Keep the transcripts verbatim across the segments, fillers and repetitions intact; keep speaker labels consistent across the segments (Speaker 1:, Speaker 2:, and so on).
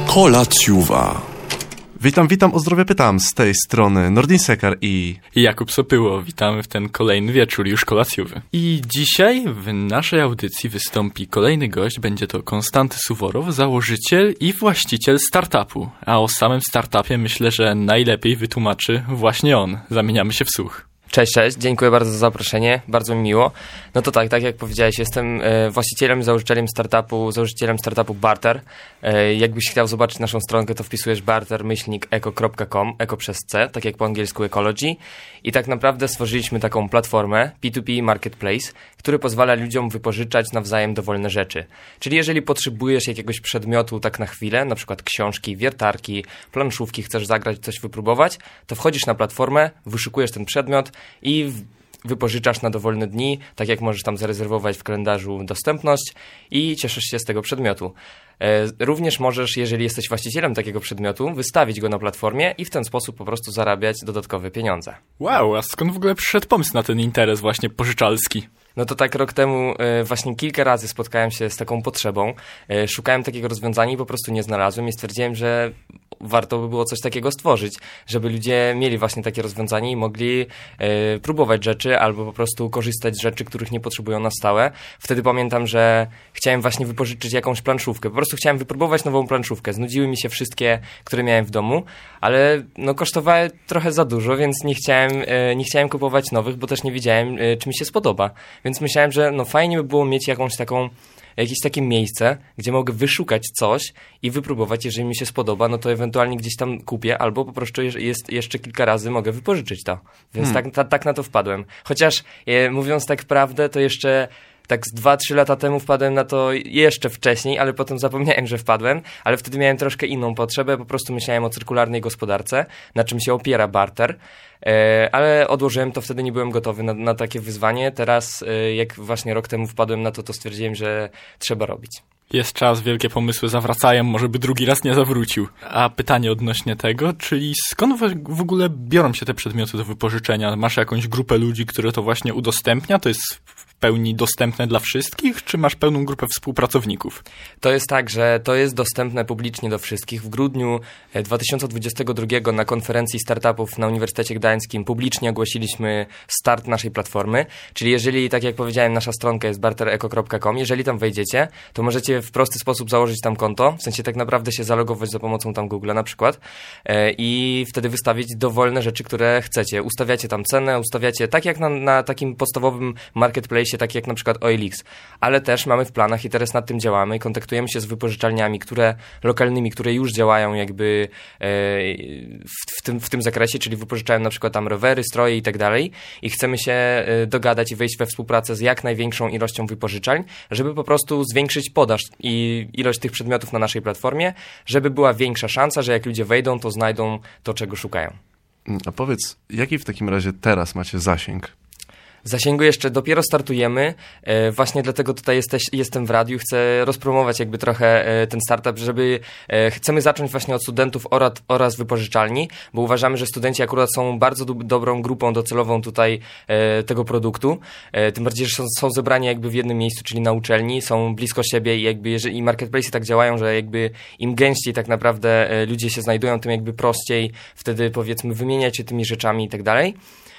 Speaker 1: Kolacjuwa. Witam, witam, o zdrowie pytam, z tej strony Nordin Sekar i...
Speaker 2: I Jakub Sopyło. Witamy w ten kolejny wieczór już kolacjowy. I dzisiaj w naszej audycji wystąpi kolejny gość, będzie to Konstanty Suworow, założyciel i właściciel startupu. A o samym startupie myślę, że najlepiej wytłumaczy właśnie on. Zamieniamy się w słuch.
Speaker 3: Cześć, cześć, dziękuję bardzo za zaproszenie, bardzo mi miło. No to tak, tak jak powiedziałeś, jestem e, właścicielem, założycielem startupu, założycielem startupu Barter. E, jakbyś chciał zobaczyć naszą stronkę, to wpisujesz barter myślnik eco kropka com, eco przez C, tak jak po angielsku ecology. I tak naprawdę stworzyliśmy taką platformę P dwa P Marketplace, który pozwala ludziom wypożyczać nawzajem dowolne rzeczy. Czyli jeżeli potrzebujesz jakiegoś przedmiotu tak na chwilę, na przykład książki, wiertarki, planszówki, chcesz zagrać, coś wypróbować, to wchodzisz na platformę, wyszukujesz ten przedmiot i wypożyczasz na dowolne dni, tak jak możesz tam zarezerwować w kalendarzu dostępność i cieszysz się z tego przedmiotu. Również możesz, jeżeli jesteś właścicielem takiego przedmiotu, wystawić go na platformie i w ten sposób po prostu zarabiać dodatkowe pieniądze.
Speaker 2: Wow, a skąd w ogóle przyszedł pomysł na ten interes właśnie pożyczalski?
Speaker 3: No to tak rok temu właśnie kilka razy spotkałem się z taką potrzebą. Szukałem takiego rozwiązania i po prostu nie znalazłem i stwierdziłem, że warto by było coś takiego stworzyć, żeby ludzie mieli właśnie takie rozwiązanie i mogli próbować rzeczy albo po prostu korzystać z rzeczy, których nie potrzebują na stałe. Wtedy pamiętam, że chciałem właśnie wypożyczyć jakąś planszówkę. Po prostu chciałem wypróbować nową planszówkę. Znudziły mi się wszystkie, które miałem w domu, ale no kosztowały trochę za dużo, więc nie chciałem, nie chciałem kupować nowych, bo też nie wiedziałem, czy mi się spodoba. Więc myślałem, że no fajnie by było mieć jakąś taką, jakieś takie miejsce, gdzie mogę wyszukać coś i wypróbować, jeżeli mi się spodoba, no to ewentualnie gdzieś tam kupię, albo po prostu jest, jeszcze kilka razy mogę wypożyczyć to. Więc hmm. tak, ta, tak na to wpadłem. Chociaż e, mówiąc tak prawdę, to jeszcze tak z dwa trzy lata temu wpadłem na to jeszcze wcześniej, ale potem zapomniałem, że wpadłem, ale wtedy miałem troszkę inną potrzebę, po prostu myślałem o cyrkularnej gospodarce, na czym się opiera barter, e, ale odłożyłem to, wtedy nie byłem gotowy na, na takie wyzwanie. Teraz, e, jak właśnie rok temu wpadłem na to, to stwierdziłem, że trzeba robić.
Speaker 2: Jest czas, wielkie pomysły zawracają, może by drugi raz nie zawrócił. A pytanie odnośnie tego, czyli skąd w ogóle biorą się te przedmioty do wypożyczenia? Masz jakąś grupę ludzi, które to właśnie udostępnia? To jest w pełni dostępne dla wszystkich, czy masz pełną grupę współpracowników?
Speaker 3: To jest tak, że to jest dostępne publicznie do wszystkich. W grudniu dwa tysiące dwudziestego drugiego na konferencji startupów na Uniwersytecie Gdańskim publicznie ogłosiliśmy start naszej platformy, czyli jeżeli, tak jak powiedziałem, nasza stronka jest barter eco kropka com, jeżeli tam wejdziecie, to możecie w prosty sposób założyć tam konto, w sensie tak naprawdę się zalogować za pomocą tam Google'a na przykład e, i wtedy wystawić dowolne rzeczy, które chcecie. Ustawiacie tam cenę, ustawiacie tak jak na, na takim podstawowym marketplace, tak jak na przykład O L X, ale też mamy w planach i teraz nad tym działamy, kontaktujemy się z wypożyczalniami, które lokalnymi, które już działają jakby e, w, w, tym, w tym zakresie, czyli wypożyczają na przykład tam rowery, stroje i tak dalej i chcemy się e, dogadać i wejść we współpracę z jak największą ilością wypożyczalń, żeby po prostu zwiększyć podaż i ilość tych przedmiotów na naszej platformie, żeby była większa szansa, że jak ludzie wejdą, to znajdą to, czego szukają.
Speaker 1: A powiedz, jaki w takim razie teraz macie zasięg?
Speaker 3: Zasięgu jeszcze dopiero startujemy, e, właśnie dlatego tutaj jesteś, jestem w radiu, chcę rozpromować jakby trochę e, ten startup, żeby e, chcemy zacząć właśnie od studentów oraz, oraz wypożyczalni, bo uważamy, że studenci akurat są bardzo do, dobrą grupą docelową tutaj e, tego produktu, e, tym bardziej, że są, są zebrani jakby w jednym miejscu, czyli na uczelni, są blisko siebie i jakby jeżeli marketplace tak działają, że jakby im gęściej tak naprawdę e, ludzie się znajdują, tym jakby prościej wtedy powiedzmy wymieniać się tymi rzeczami i tak dalej.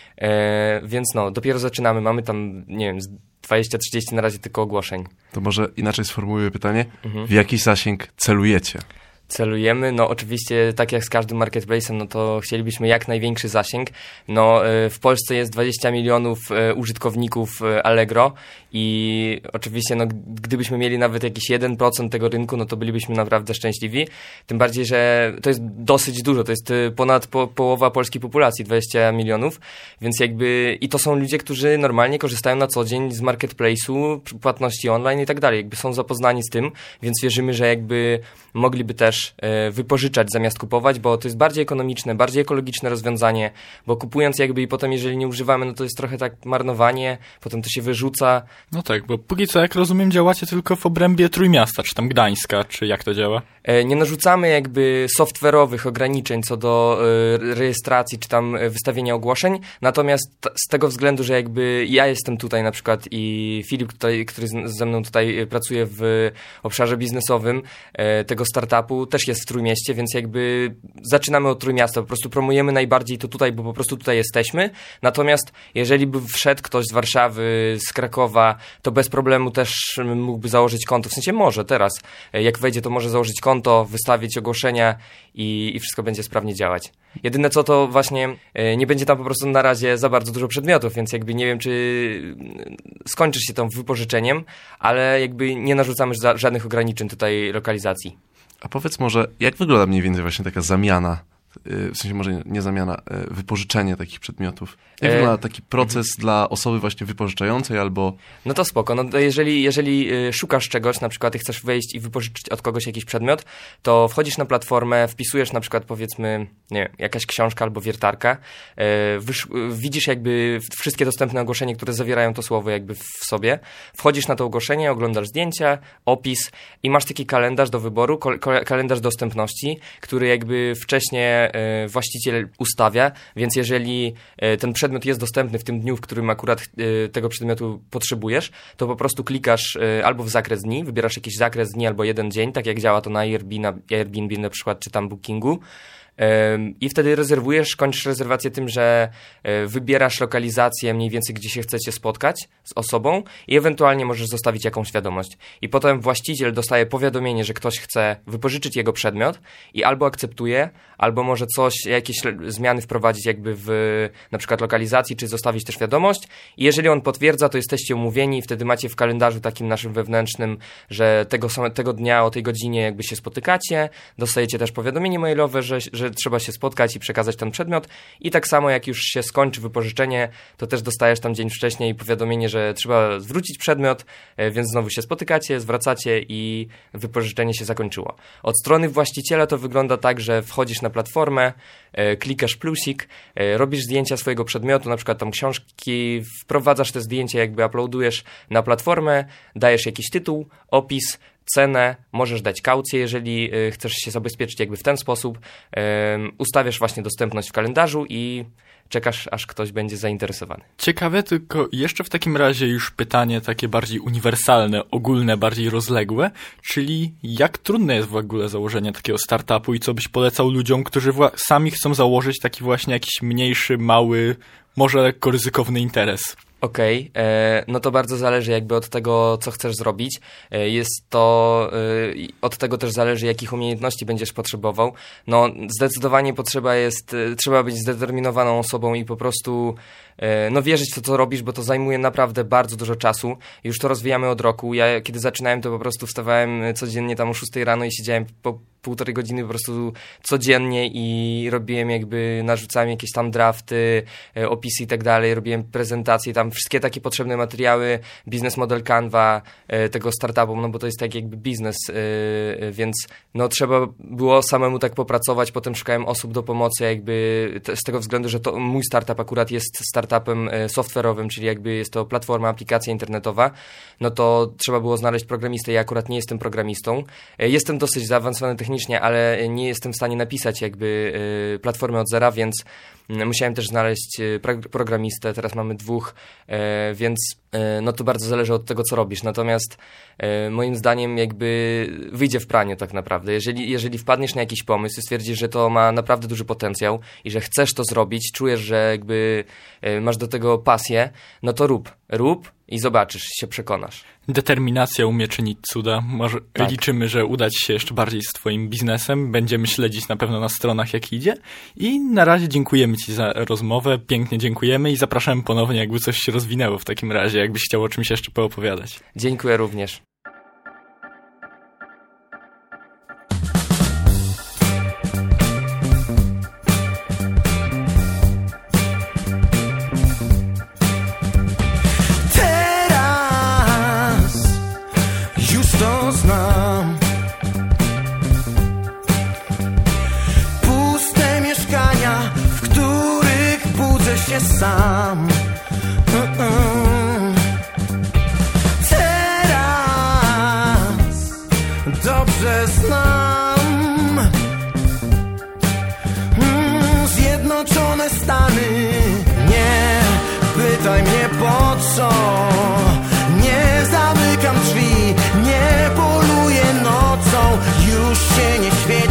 Speaker 3: E, więc no, dopiero zaczynamy, mamy tam, nie wiem, dwadzieścia trzydzieści na razie tylko ogłoszeń.
Speaker 1: To może inaczej sformułuję pytanie,
Speaker 3: Mhm.
Speaker 1: w jaki zasięg celujecie?
Speaker 3: Celujemy, no oczywiście tak jak z każdym marketplace'em, no to chcielibyśmy jak największy zasięg. No w Polsce jest dwadzieścia milionów użytkowników Allegro i oczywiście no gdybyśmy mieli nawet jakiś jeden procent tego rynku, no to bylibyśmy naprawdę szczęśliwi. Tym bardziej, że to jest dosyć dużo, to jest ponad po, połowa polskiej populacji, dwadzieścia milionów, więc jakby i to są ludzie, którzy normalnie korzystają na co dzień z marketplace'u, płatności online i tak dalej, jakby są zapoznani z tym, więc wierzymy, że jakby mogliby też wypożyczać zamiast kupować, bo to jest bardziej ekonomiczne, bardziej ekologiczne rozwiązanie, bo kupując jakby i potem jeżeli nie używamy, no to jest trochę tak marnowanie, potem to się wyrzuca.
Speaker 2: No tak, bo póki co, jak rozumiem, działacie tylko w obrębie Trójmiasta, czy tam Gdańska, czy jak to działa?
Speaker 3: Nie narzucamy jakby software'owych ograniczeń co do y, rejestracji, czy tam wystawienia ogłoszeń, natomiast t- z tego względu, że jakby ja jestem tutaj na przykład i Filip, tutaj, który z, ze mną tutaj pracuje w obszarze biznesowym y, tego startupu, też jest w Trójmieście, więc jakby zaczynamy od Trójmiasta, po prostu promujemy najbardziej to tutaj, bo po prostu tutaj jesteśmy. Natomiast jeżeli by wszedł ktoś z Warszawy, z Krakowa, to bez problemu też mógłby założyć konto, w sensie może teraz, jak wejdzie, to może założyć konto, wystawić ogłoszenia i, i wszystko będzie sprawnie działać. Jedyne co, to właśnie nie będzie tam po prostu na razie za bardzo dużo przedmiotów, więc jakby nie wiem, czy skończysz się tą wypożyczeniem, ale jakby nie narzucamy żadnych ograniczeń tutaj lokalizacji.
Speaker 1: A powiedz może, jak wygląda mniej więcej właśnie taka zamiana, w sensie może nie zamiana, wypożyczenie takich przedmiotów? Jak e... wygląda taki proces mhm. dla osoby właśnie wypożyczającej albo...
Speaker 3: No to spoko, no to jeżeli, jeżeli szukasz czegoś, na przykład i chcesz wejść i wypożyczyć od kogoś jakiś przedmiot, to wchodzisz na platformę, wpisujesz na przykład powiedzmy, nie wiem, jakaś książka albo wiertarka, wysz- widzisz jakby wszystkie dostępne ogłoszenia, które zawierają to słowo jakby w sobie, wchodzisz na to ogłoszenie, oglądasz zdjęcia, opis i masz taki kalendarz do wyboru, kol- kalendarz dostępności, który jakby wcześniej właściciel ustawia, więc jeżeli ten przedmiot jest dostępny w tym dniu, w którym akurat tego przedmiotu potrzebujesz, to po prostu klikasz albo w zakres dni, wybierasz jakiś zakres dni albo jeden dzień, tak jak działa to na Airbnb, Airbnb na przykład, czy tam Bookingu. I wtedy rezerwujesz, kończysz rezerwację tym, że wybierasz lokalizację mniej więcej, gdzie się chcecie spotkać z osobą i ewentualnie możesz zostawić jakąś wiadomość. I potem właściciel dostaje powiadomienie, że ktoś chce wypożyczyć jego przedmiot i albo akceptuje, albo może coś, jakieś zmiany wprowadzić jakby w na przykład lokalizacji, czy zostawić też wiadomość. I jeżeli on potwierdza, to jesteście umówieni i wtedy macie w kalendarzu takim naszym wewnętrznym, że tego, tego dnia o tej godzinie jakby się spotykacie, dostajecie też powiadomienie mailowe, że, że trzeba się spotkać i przekazać ten przedmiot i tak samo jak już się skończy wypożyczenie, to też dostajesz tam dzień wcześniej powiadomienie, że trzeba zwrócić przedmiot, więc znowu się spotykacie, zwracacie i wypożyczenie się zakończyło. Od strony właściciela to wygląda tak, że wchodzisz na platformę, klikasz plusik, robisz zdjęcia swojego przedmiotu, na przykład tam książki, wprowadzasz te zdjęcia, jakby uploadujesz na platformę, dajesz jakiś tytuł, opis, cenę, możesz dać kaucję, jeżeli y, chcesz się zabezpieczyć jakby w ten sposób. Y, ustawiasz właśnie dostępność w kalendarzu i czekasz, aż ktoś będzie zainteresowany.
Speaker 2: Ciekawe, tylko jeszcze w takim razie już pytanie takie bardziej uniwersalne, ogólne, bardziej rozległe, czyli jak trudne jest w ogóle założenie takiego startupu i co byś polecał ludziom, którzy wła- sami chcą założyć taki właśnie jakiś mniejszy, mały, może lekko ryzykowny interes?
Speaker 3: Okej, okay, no to bardzo zależy jakby od tego, co chcesz zrobić. Jest to, od tego też zależy, jakich umiejętności będziesz potrzebował. No zdecydowanie potrzeba jest, trzeba być zdeterminowaną osobą i po prostu no wierzyć w to, co robisz, bo to zajmuje naprawdę bardzo dużo czasu. Już to rozwijamy od roku. Ja kiedy zaczynałem, to po prostu wstawałem codziennie tam o szóstej rano i siedziałem po półtorej godziny po prostu codziennie i robiłem jakby, narzucałem jakieś tam drafty, opisy i tak dalej, robiłem prezentacje, tam wszystkie takie potrzebne materiały, business model Canva tego startupu, no bo to jest tak jakby biznes, więc no trzeba było samemu tak popracować, potem szukałem osób do pomocy jakby z tego względu, że to mój startup akurat jest startupem software'owym, czyli jakby jest to platforma, aplikacja internetowa, no to trzeba było znaleźć programistę, ja akurat nie jestem programistą, jestem dosyć zaawansowany technicznie, ale nie jestem w stanie napisać jakby platformy od zera, więc musiałem też znaleźć programistę, teraz mamy dwóch, więc no to bardzo zależy od tego, co robisz. Natomiast moim zdaniem jakby wyjdzie w praniu tak naprawdę. Jeżeli, jeżeli wpadniesz na jakiś pomysł i stwierdzisz, że to ma naprawdę duży potencjał i że chcesz to zrobić, czujesz, że jakby masz do tego pasję, no to rób. Rób i zobaczysz, się przekonasz.
Speaker 2: Determinacja umie czynić cuda. Może tak. Liczymy, że uda ci się jeszcze bardziej z twoim biznesem. Będziemy śledzić na pewno na stronach, jak idzie. I na razie dziękujemy ci za rozmowę. Pięknie dziękujemy i zapraszamy ponownie, jakby coś się rozwinęło w takim razie, jakbyś chciał o czymś jeszcze poopowiadać.
Speaker 3: Dziękuję również.
Speaker 4: Sam Mm-mm. Teraz dobrze znam mm, Zjednoczone Stany. Nie pytaj mnie po co. Nie zamykam drzwi, nie poluję nocą. Już się nie świeci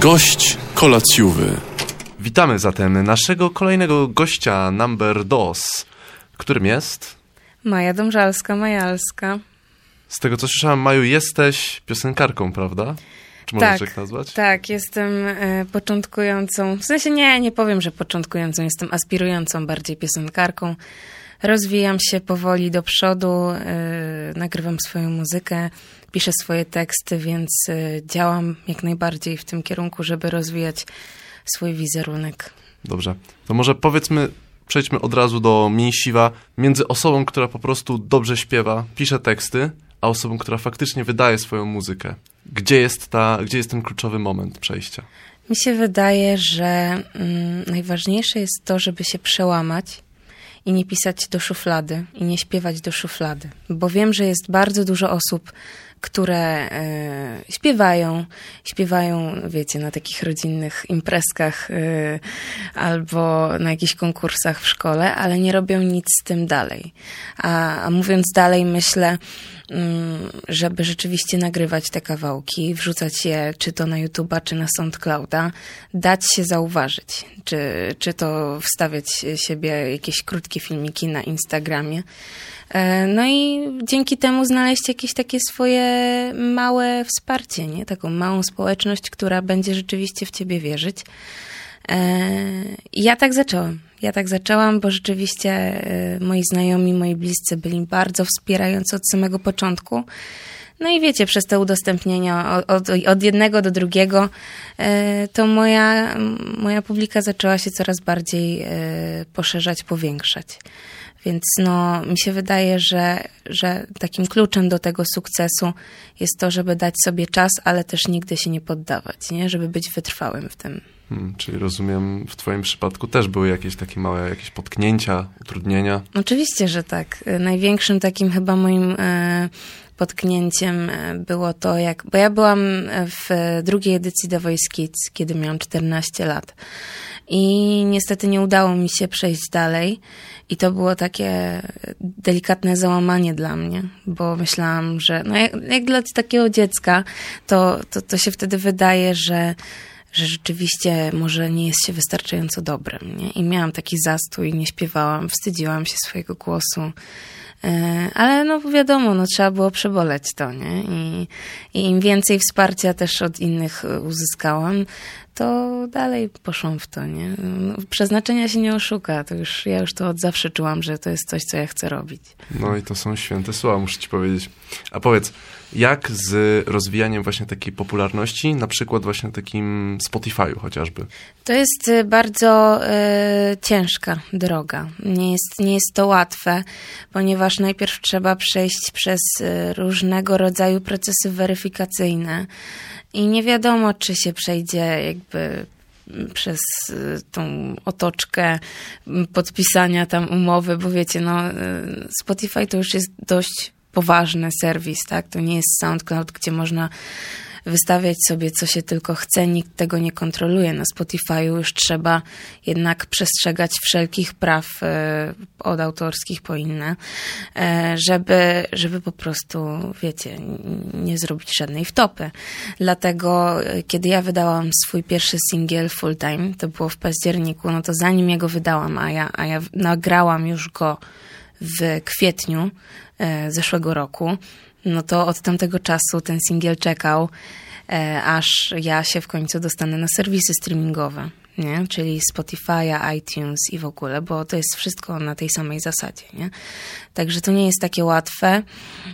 Speaker 5: Gość kolacjowy.
Speaker 1: Witamy zatem naszego kolejnego gościa number dos, którym jest...
Speaker 6: Maja Domżalska-Majalska.
Speaker 1: Z tego co słyszałem, Maju, jesteś piosenkarką, prawda? Czy możesz tak tak nazwać?
Speaker 6: Tak, jestem e, początkującą, w sensie nie, nie powiem, że początkującą, jestem aspirującą bardziej piosenkarką. Rozwijam się powoli do przodu, e, nagrywam swoją muzykę, piszę swoje teksty, więc e, działam jak najbardziej w tym kierunku, żeby rozwijać swój wizerunek.
Speaker 1: Dobrze, to może powiedzmy, przejdźmy od razu do mięsiwa między osobą, która po prostu dobrze śpiewa, pisze teksty, a osobą, która faktycznie wydaje swoją muzykę. Gdzie jest ta, gdzie jest ten kluczowy moment przejścia?
Speaker 6: Mi się wydaje, że mm, najważniejsze jest to, żeby się przełamać i nie pisać do szuflady i nie śpiewać do szuflady. Bo wiem, że jest bardzo dużo osób, które e, śpiewają, śpiewają, wiecie, na takich rodzinnych imprezkach e, albo na jakichś konkursach w szkole, ale nie robią nic z tym dalej. A, a mówiąc dalej, myślę, mm, żeby rzeczywiście nagrywać te kawałki, wrzucać je czy to na YouTube'a, czy na SoundClouda, dać się zauważyć, czy, czy to wstawiać siebie jakieś krótkie filmiki na Instagramie. No i dzięki temu znaleźć jakieś takie swoje małe wsparcie, nie? Taką małą społeczność, która będzie rzeczywiście w ciebie wierzyć. I ja tak zaczęłam. Ja tak zaczęłam, bo rzeczywiście moi znajomi, moi bliscy byli bardzo wspierający od samego początku. No i wiecie, przez te udostępnienia od, od jednego do drugiego, to moja, moja publika zaczęła się coraz bardziej poszerzać, powiększać. Więc no, mi się wydaje, że, że takim kluczem do tego sukcesu jest to, żeby dać sobie czas, ale też nigdy się nie poddawać, nie? Żeby być wytrwałym w tym.
Speaker 1: Hmm, czyli rozumiem, w twoim przypadku też były jakieś takie małe jakieś potknięcia, utrudnienia?
Speaker 6: Oczywiście, że tak. Największym takim chyba moim e, potknięciem było to, jak... Bo ja byłam w drugiej edycji The Voice Kids, kiedy miałam czternaście lat. I niestety nie udało mi się przejść dalej. I to było takie delikatne załamanie dla mnie, bo myślałam, że no jak, jak dla takiego dziecka, to, to, to się wtedy wydaje, że, że rzeczywiście może nie jest się wystarczająco dobrym. Nie? I miałam taki zastój, nie śpiewałam, wstydziłam się swojego głosu. Ale no wiadomo, no trzeba było przeboleć to, nie? I, i im więcej wsparcia też od innych uzyskałam, to dalej poszłam w to, nie? No, przeznaczenia się nie oszuka, to już, ja już to od zawsze czułam, że to jest coś, co ja chcę robić.
Speaker 1: No i to są święte słowa, muszę ci powiedzieć. A powiedz, jak z rozwijaniem właśnie takiej popularności, na przykład właśnie takim Spotify'u chociażby?
Speaker 6: To jest bardzo y, ciężka droga. Nie jest, nie jest to łatwe, ponieważ najpierw trzeba przejść przez y, różnego rodzaju procesy weryfikacyjne i nie wiadomo, czy się przejdzie jakby przez tą otoczkę podpisania tam umowy, bo wiecie, no Spotify to już jest dość poważny serwis, tak? To nie jest SoundCloud, gdzie można wystawiać sobie, co się tylko chce, nikt tego nie kontroluje. Na Spotify'u już trzeba jednak przestrzegać wszelkich praw e, od autorskich po inne, e, żeby, żeby po prostu, wiecie, nie zrobić żadnej wtopy. Dlatego, e, kiedy ja wydałam swój pierwszy singiel Full Time, to było w październiku, no to zanim ja go wydałam, a ja, a ja nagrałam już go w kwietniu e, zeszłego roku, no to od tamtego czasu ten singiel czekał, e, aż ja się w końcu dostanę na serwisy streamingowe, nie? Czyli Spotify'a, iTunes i w ogóle, bo to jest wszystko na tej samej zasadzie, nie? Także to nie jest takie łatwe.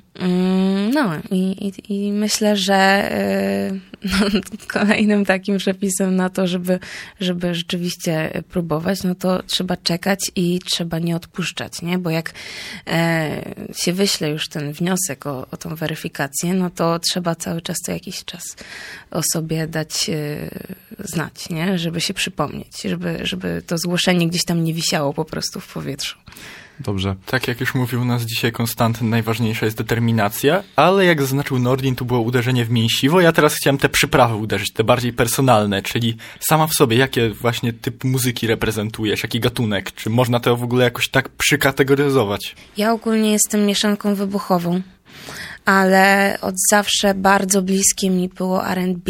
Speaker 6: No i, i, i myślę, że no, kolejnym takim przepisem na to, żeby, żeby rzeczywiście próbować, no to trzeba czekać i trzeba nie odpuszczać, nie? Bo jak e, się wyśle już ten wniosek o, o tą weryfikację, no to trzeba cały czas co jakiś czas o sobie dać e, znać, nie? Żeby się przypomnieć, żeby, żeby to zgłoszenie gdzieś tam nie wisiało po prostu w powietrzu.
Speaker 1: Dobrze.
Speaker 2: Tak jak już mówił nas dzisiaj Konstantyn, najważniejsza jest determinacja, ale jak zaznaczył Nordin, to było uderzenie w mięsiwo. Ja teraz chciałem te przyprawy uderzyć, te bardziej personalne, czyli sama w sobie, jakie właśnie typ muzyki reprezentujesz, jaki gatunek? Czy można to w ogóle jakoś tak przykategoryzować?
Speaker 6: Ja ogólnie jestem mieszanką wybuchową, ale od zawsze bardzo bliskie mi było R and B.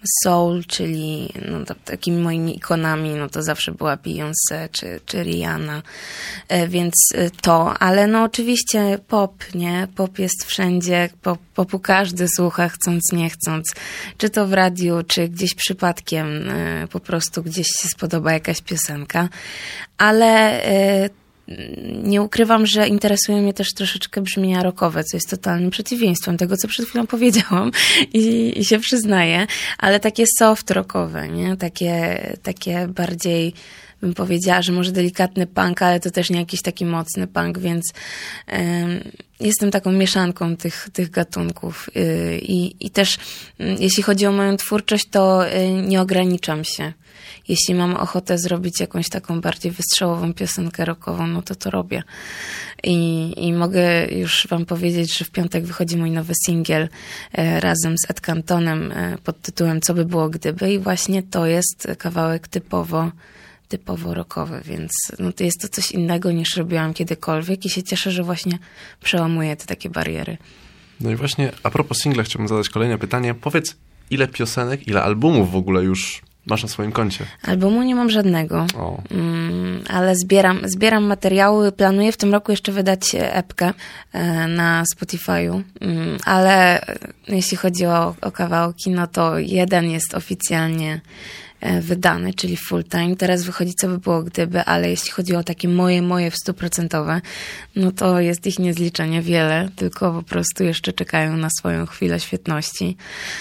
Speaker 6: soul, czyli no, to, takimi moimi ikonami, no to zawsze była Beyoncé czy, czy Rihanna, więc to, ale no oczywiście pop, nie? Pop jest wszędzie, pop, popu każdy słucha, chcąc, nie chcąc, czy to w radiu, czy gdzieś przypadkiem, po prostu gdzieś się spodoba jakaś piosenka, ale nie ukrywam, że interesuje mnie też troszeczkę brzmienia rockowe, co jest totalnym przeciwieństwem tego, co przed chwilą powiedziałam i, i się przyznaję, ale takie soft rockowe, nie? Takie, takie bardziej, bym powiedziała, że może delikatny punk, ale to też nie jakiś taki mocny punk, więc um, jestem taką mieszanką tych, tych gatunków yy, i, i też yy, jeśli chodzi o moją twórczość, to yy, nie ograniczam się. Jeśli mam ochotę zrobić jakąś taką bardziej wystrzałową piosenkę rockową, no to to robię. I, i mogę już wam powiedzieć, że w piątek wychodzi mój nowy singiel e, razem z Ed Cantonem e, pod tytułem Co by było gdyby, i właśnie to jest kawałek typowo typowo rockowy, więc no to jest to coś innego niż robiłam kiedykolwiek i się cieszę, że właśnie przełamuję te takie bariery.
Speaker 1: No i właśnie a propos singla chciałbym zadać kolejne pytanie. Powiedz, ile piosenek, ile albumów w ogóle już masz na swoim koncie?
Speaker 6: Albumu nie mam żadnego, mm, ale zbieram, zbieram materiały. Planuję w tym roku jeszcze wydać epkę e, na Spotify'u, mm, ale jeśli chodzi o, o kawałki, no to jeden jest oficjalnie e, wydany, czyli full time. Teraz wychodzi Co by było gdyby, ale jeśli chodzi o takie moje, moje w stuprocentowe, no to jest ich niezliczenie wiele, tylko po prostu jeszcze czekają na swoją chwilę świetności.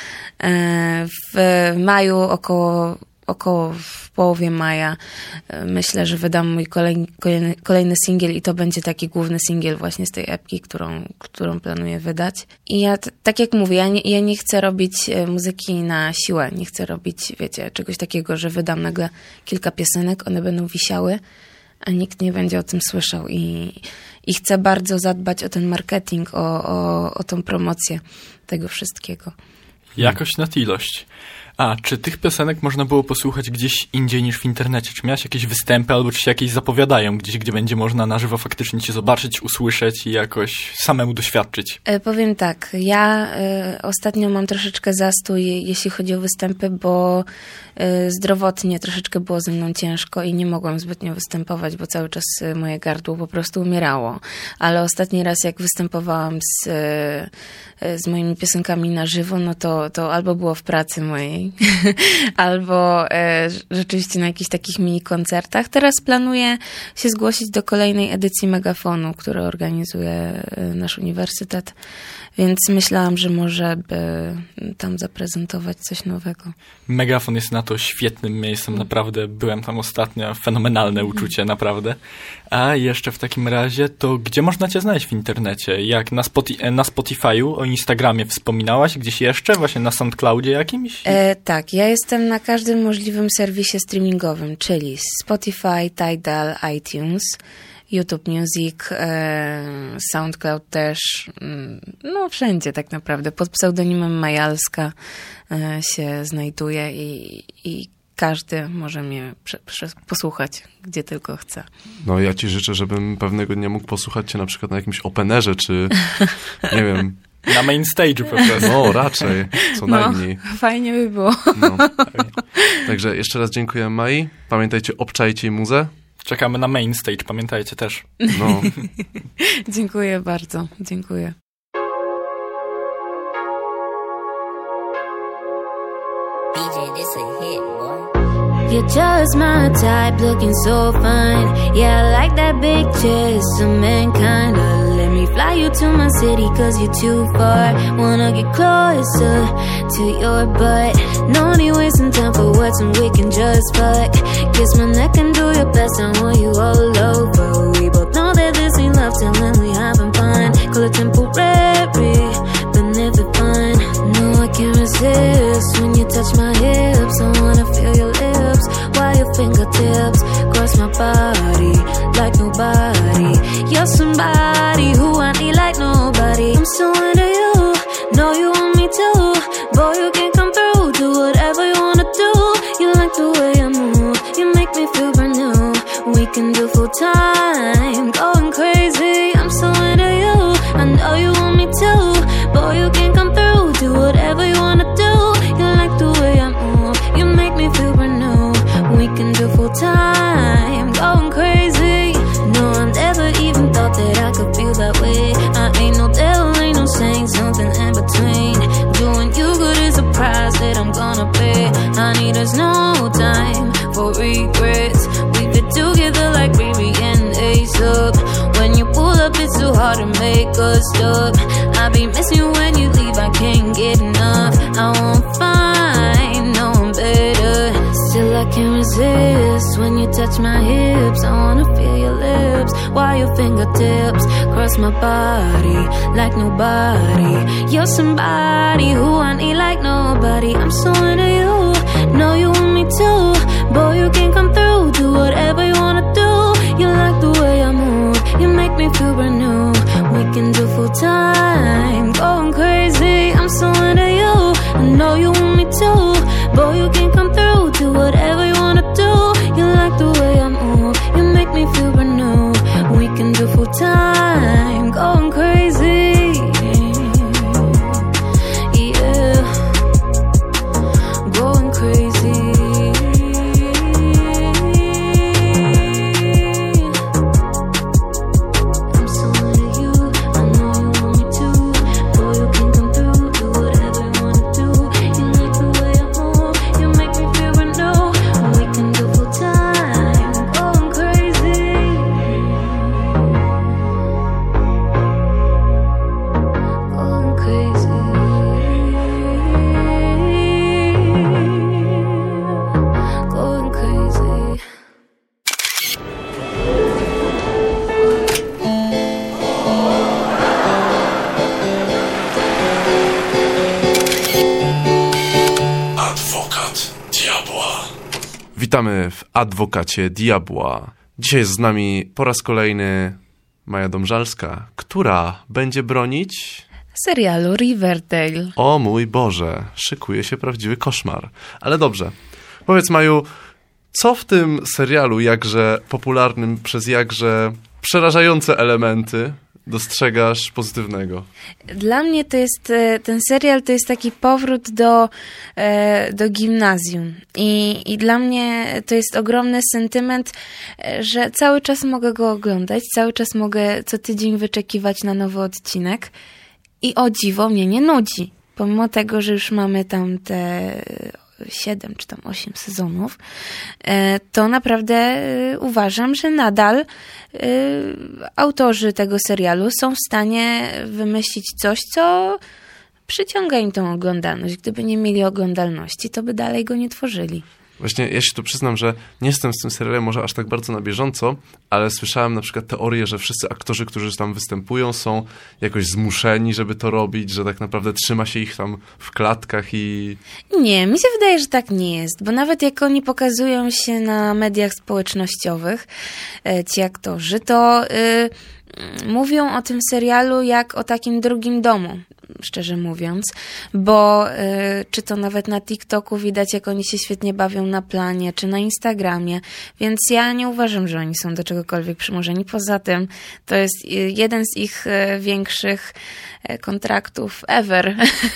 Speaker 6: W maju, około, około w połowie maja, myślę, że wydam mój kolejny, kolejny, kolejny singiel i to będzie taki główny singiel właśnie z tej epki, którą, którą planuję wydać. I ja, t- tak jak mówię, ja nie, ja nie chcę robić muzyki na siłę, nie chcę robić, wiecie, czegoś takiego, że wydam nagle kilka piosenek, one będą wisiały, a nikt nie będzie o tym słyszał i, i chcę bardzo zadbać o ten marketing, o, o, o tą promocję tego wszystkiego.
Speaker 2: Jakość nad ilość. A, czy tych piosenek można było posłuchać gdzieś indziej niż w internecie? Czy miałeś jakieś występy, albo czy się jakieś zapowiadają gdzieś, gdzie będzie można na żywo faktycznie cię zobaczyć, usłyszeć i jakoś samemu doświadczyć?
Speaker 6: E, powiem tak, ja e, ostatnio mam troszeczkę zastój, jeśli chodzi o występy, bo e, zdrowotnie troszeczkę było ze mną ciężko i nie mogłam zbytnio występować, bo cały czas moje gardło po prostu umierało. Ale ostatni raz, jak występowałam z, e, z moimi piosenkami na żywo, no to, to albo było w pracy mojej, albo e, rzeczywiście na jakichś takich mini koncertach. Teraz planuję się zgłosić do kolejnej edycji Megafonu, który organizuje e, nasz uniwersytet, więc myślałam, że może by tam zaprezentować coś nowego.
Speaker 2: Megafon jest na to świetnym miejscem, naprawdę byłem tam ostatnio, fenomenalne uczucie, naprawdę. A jeszcze w takim razie, to gdzie można cię znaleźć w internecie? Jak na, Spotify, na Spotify'u, o Instagramie wspominałaś, gdzieś jeszcze? Właśnie na SoundCloudzie jakimś?
Speaker 6: E, tak, ja jestem na każdym możliwym serwisie streamingowym, czyli Spotify, Tidal, iTunes, YouTube Music, e, SoundCloud też, no wszędzie tak naprawdę. Pod pseudonimem Majalska e, się znajduje i, i każdy może mnie prze, prze, posłuchać, gdzie tylko chce.
Speaker 1: No ja ci życzę, żebym pewnego dnia mógł posłuchać cię na przykład na jakimś openerze, czy nie wiem...
Speaker 2: Na main stage'u po prostu.
Speaker 1: No raczej, co
Speaker 6: no,
Speaker 1: najmniej.
Speaker 6: Fajnie by było.
Speaker 1: No. Także jeszcze raz dziękuję Mai. Pamiętajcie, obczajcie jej muzę.
Speaker 2: Czekamy na main stage, pamiętajcie też.
Speaker 1: No.
Speaker 6: Dziękuję bardzo, dziękuję.
Speaker 7: D J, this a hit, boy.
Speaker 8: You're just my type, looking so fine. Yeah, I like that big chest, some man kinda. Let me fly you to my city, cause you're too far. Wanna get closer to your butt. No need wasting time for words, and we can just fuck. Kiss my neck and do your best, I want you all over. We both know that this ain't love till when we having fun. Call it temporary, but never fun. No, I can't resist when you touch my hips. I wanna feel your lips while your fingertips cross my body like nobody. You're somebody who I need like nobody. I'm so into you, know you want me to. Boy, you can come through, do whatever you wanna do. You like the way I move, you make me feel brand new. We can do full time, going crazy. I'm so into you, I know you want me to. Boy, you can come through, do whatever you wanna do. You like the way I up. I be missing you when you leave, I can't get enough. I won't find no one better. Still I can't resist when you touch my hips. I wanna feel your lips while your fingertips cross my body like nobody. You're somebody who I need like nobody. I'm so into you, know you want me too. Boy, you can come through, do whatever you wanna do. You like the way I move, you make me feel brand new. We can do full time, going crazy. I'm so into you, I know you want me too. Boy, you can come through, do whatever you wanna do. You like the way I move, you make me feel brand new. We can do full time, going crazy. Yeah, going crazy. I'm so into you, I know you want me too. Boy, you can come through, do whatever you wanna do. You like the way I move, you make me feel brand new. We can do full time, going crazy. Going crazy. Going crazy.
Speaker 5: Adwokat diabła.
Speaker 1: Witamy w Adwokacie Diabła. Dzisiaj jest z nami po raz kolejny Maja Domżalska, która będzie bronić...
Speaker 6: Serialu Riverdale.
Speaker 1: O mój Boże, szykuje się prawdziwy koszmar. Ale dobrze, powiedz Maju, co w tym serialu, jakże popularnym, przez jakże przerażające elementy dostrzegasz pozytywnego?
Speaker 6: Dla mnie to jest, e, ten serial to jest taki powrót do, e, do gimnazjum. I, I dla mnie to jest ogromny sentyment, e, że cały czas mogę go oglądać, cały czas mogę co tydzień wyczekiwać na nowy odcinek. I o dziwo mnie nie nudzi. Pomimo tego, że już mamy tam te siedem czy tam osiem sezonów, e, to naprawdę e, uważam, że nadal e, autorzy tego serialu są w stanie wymyślić coś, co przyciąga im tą oglądalność. Gdyby nie mieli oglądalności, to by dalej go nie tworzyli.
Speaker 1: Właśnie ja się tu przyznam, że nie jestem z tym serialem może aż tak bardzo na bieżąco, ale słyszałem na przykład teorię, że wszyscy aktorzy, którzy tam występują, są jakoś zmuszeni, żeby to robić, że tak naprawdę trzyma się ich tam w klatkach i...
Speaker 6: Nie, mi się wydaje, że tak nie jest, bo nawet jak oni pokazują się na mediach społecznościowych, e, ci aktorzy, to y, mówią o tym serialu jak o takim drugim domu, szczerze mówiąc, bo y, czy to nawet na TikToku widać, jak oni się świetnie bawią na planie, czy na Instagramie, więc ja nie uważam, że oni są do czegokolwiek przymorzeni. Poza tym to jest y, jeden z ich y, większych y, kontraktów ever,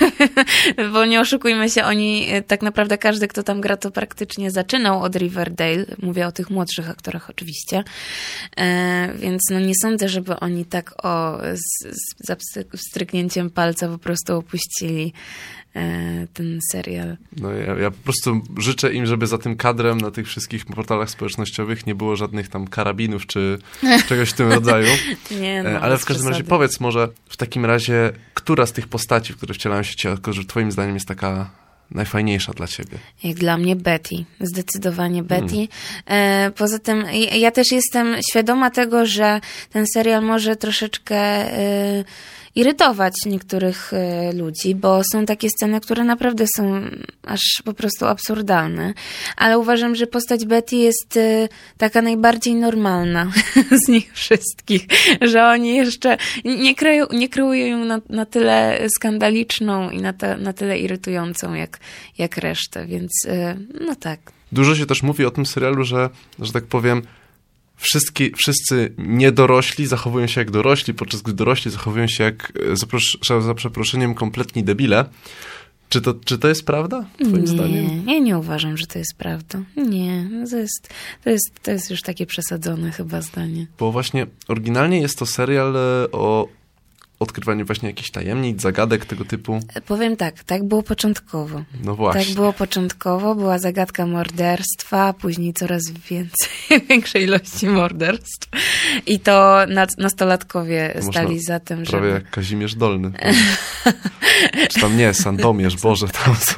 Speaker 6: bo nie oszukujmy się, oni y, tak naprawdę każdy, kto tam gra, to praktycznie zaczynał od Riverdale, mówię o tych młodszych aktorach oczywiście, y, więc no nie sądzę, żeby oni tak o z, z, za stryknięciem palca po prostu opuścili e, ten serial.
Speaker 1: No ja, ja po prostu życzę im, żeby za tym kadrem na tych wszystkich portalach społecznościowych nie było żadnych tam karabinów czy czegoś w tym rodzaju.
Speaker 6: Nie, no,
Speaker 1: e, ale w każdym razie
Speaker 6: przesady.
Speaker 1: powiedz może w takim razie, która z tych postaci, które wcielają się cię, że twoim zdaniem jest taka najfajniejsza dla ciebie?
Speaker 6: Jak dla mnie Betty. Zdecydowanie Betty. Hmm. E, poza tym ja, ja też jestem świadoma tego, że ten serial może troszeczkę e, irytować niektórych e, ludzi, bo są takie sceny, które naprawdę są aż po prostu absurdalne. Ale uważam, że postać Betty jest e, taka najbardziej normalna z nich wszystkich, że oni jeszcze nie, kryją, nie kreują ją na, na tyle skandaliczną i na, te, na tyle irytującą jak, jak resztę, więc e, no tak.
Speaker 1: Dużo się też mówi o tym serialu, że, że tak powiem, Wszystkie, wszyscy niedorośli zachowują się jak dorośli, podczas gdy dorośli zachowują się jak, za, za przeproszeniem, kompletni debile. Czy to, czy to jest prawda, twoim
Speaker 6: nie,
Speaker 1: zdaniem?
Speaker 6: Ja nie uważam, że to jest prawda. Nie, to jest, to jest, to jest już takie przesadzone chyba zdanie.
Speaker 1: Bo właśnie oryginalnie jest to serial o, odkrywanie właśnie jakichś tajemnic, zagadek tego typu?
Speaker 6: Powiem tak, tak było początkowo.
Speaker 1: No właśnie.
Speaker 6: Tak było początkowo, była zagadka morderstwa, później coraz więcej, większej ilości morderstw. I to nastolatkowie stali za tym, że...
Speaker 1: Prawie jak Kazimierz Dolny. Czy tam nie, Sandomierz, Boże, tam są...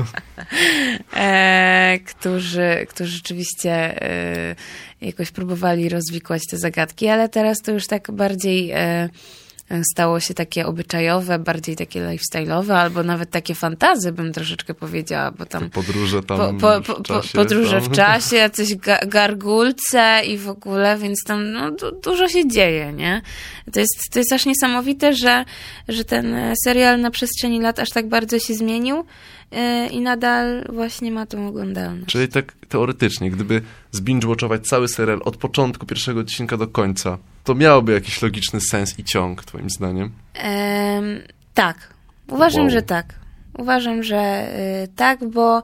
Speaker 6: E, którzy, którzy rzeczywiście e, jakoś próbowali rozwikłać te zagadki, ale teraz to już tak bardziej e, stało się takie obyczajowe, bardziej takie lifestyle'owe, albo nawet takie fantazy, bym troszeczkę powiedziała, bo tam...
Speaker 1: Te podróże tam
Speaker 6: po, po, po,
Speaker 1: w czasie.
Speaker 6: Podróże
Speaker 1: tam.
Speaker 6: w czasie, jacyś ga- gargulce i w ogóle, więc tam no, du- dużo się dzieje, nie? To jest, to jest aż niesamowite, że, że ten serial na przestrzeni lat aż tak bardzo się zmienił yy, i nadal właśnie ma tą oglądalność.
Speaker 1: Czyli tak teoretycznie, gdyby zbinge-watchować cały serial od początku pierwszego odcinka do końca, to miałoby jakiś logiczny sens i ciąg, twoim zdaniem?
Speaker 6: Ehm, tak. Uważam,
Speaker 1: Wow.
Speaker 6: że tak. Uważam, że y, tak, bo y,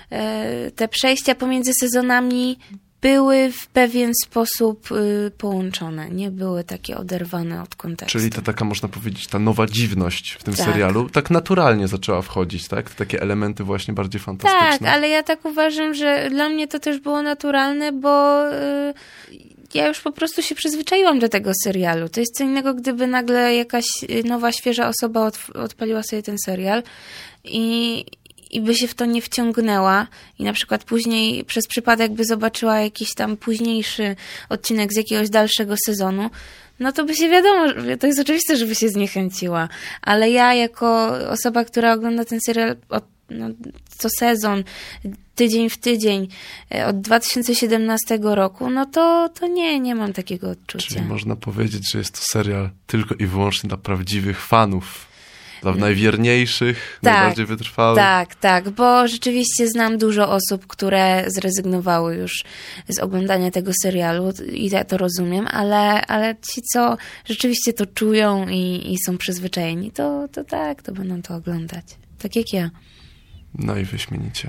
Speaker 6: te przejścia pomiędzy sezonami były w pewien sposób y, połączone. Nie były takie oderwane od kontekstu.
Speaker 1: Czyli to taka, można powiedzieć, ta nowa dziwność w tym
Speaker 6: Tak.
Speaker 1: serialu tak naturalnie zaczęła wchodzić, tak? Te takie elementy właśnie bardziej fantastyczne.
Speaker 6: Tak, ale ja tak uważam, że dla mnie to też było naturalne, bo y, ja już po prostu się przyzwyczaiłam do tego serialu. To jest co innego, gdyby nagle jakaś nowa, świeża osoba od, odpaliła sobie ten serial i, i by się w to nie wciągnęła i na przykład później przez przypadek by zobaczyła jakiś tam późniejszy odcinek z jakiegoś dalszego sezonu, no to by się wiadomo, to jest oczywiste, żeby się zniechęciła. Ale ja jako osoba, która ogląda ten serial od no, co sezon, tydzień w tydzień, od dwa tysiące siedemnastego roku, no to, to nie, nie mam takiego odczucia.
Speaker 1: Czyli można powiedzieć, że jest to serial tylko i wyłącznie dla prawdziwych fanów, dla najwierniejszych,
Speaker 6: tak,
Speaker 1: najbardziej wytrwałych.
Speaker 6: Tak, tak, bo rzeczywiście znam dużo osób, które zrezygnowały już z oglądania tego serialu i ja to rozumiem, ale, ale ci, co rzeczywiście to czują i, i są przyzwyczajeni, to, to tak, to będą to oglądać. Tak jak ja.
Speaker 1: No i wyśmienicie.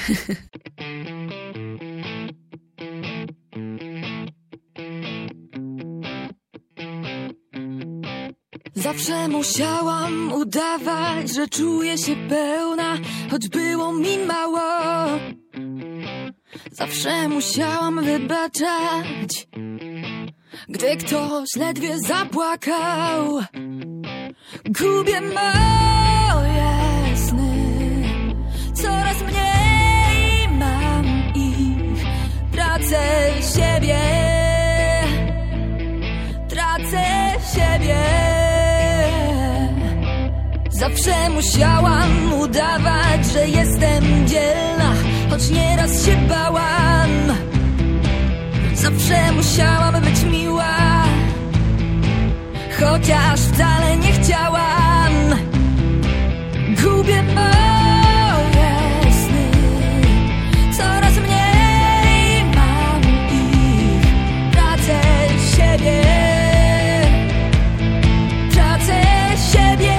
Speaker 9: Zawsze musiałam udawać, że czuję się pełna, choć było mi mało. Zawsze musiałam wybaczać, gdy ktoś ledwie zapłakał. Gubię moje sny, coraz mniej mam ich. Tracę siebie, tracę siebie. Zawsze musiałam udawać, że jestem dzielna, choć nieraz się bałam. Zawsze musiałam być miła, chociaż wcale nie chciałam. Gubię moje sny, coraz mniej mam ich. Tracę siebie, tracę siebie.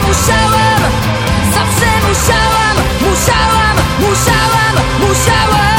Speaker 9: musiałam, zawsze musiałam, musiałam, musiałam, musiałam.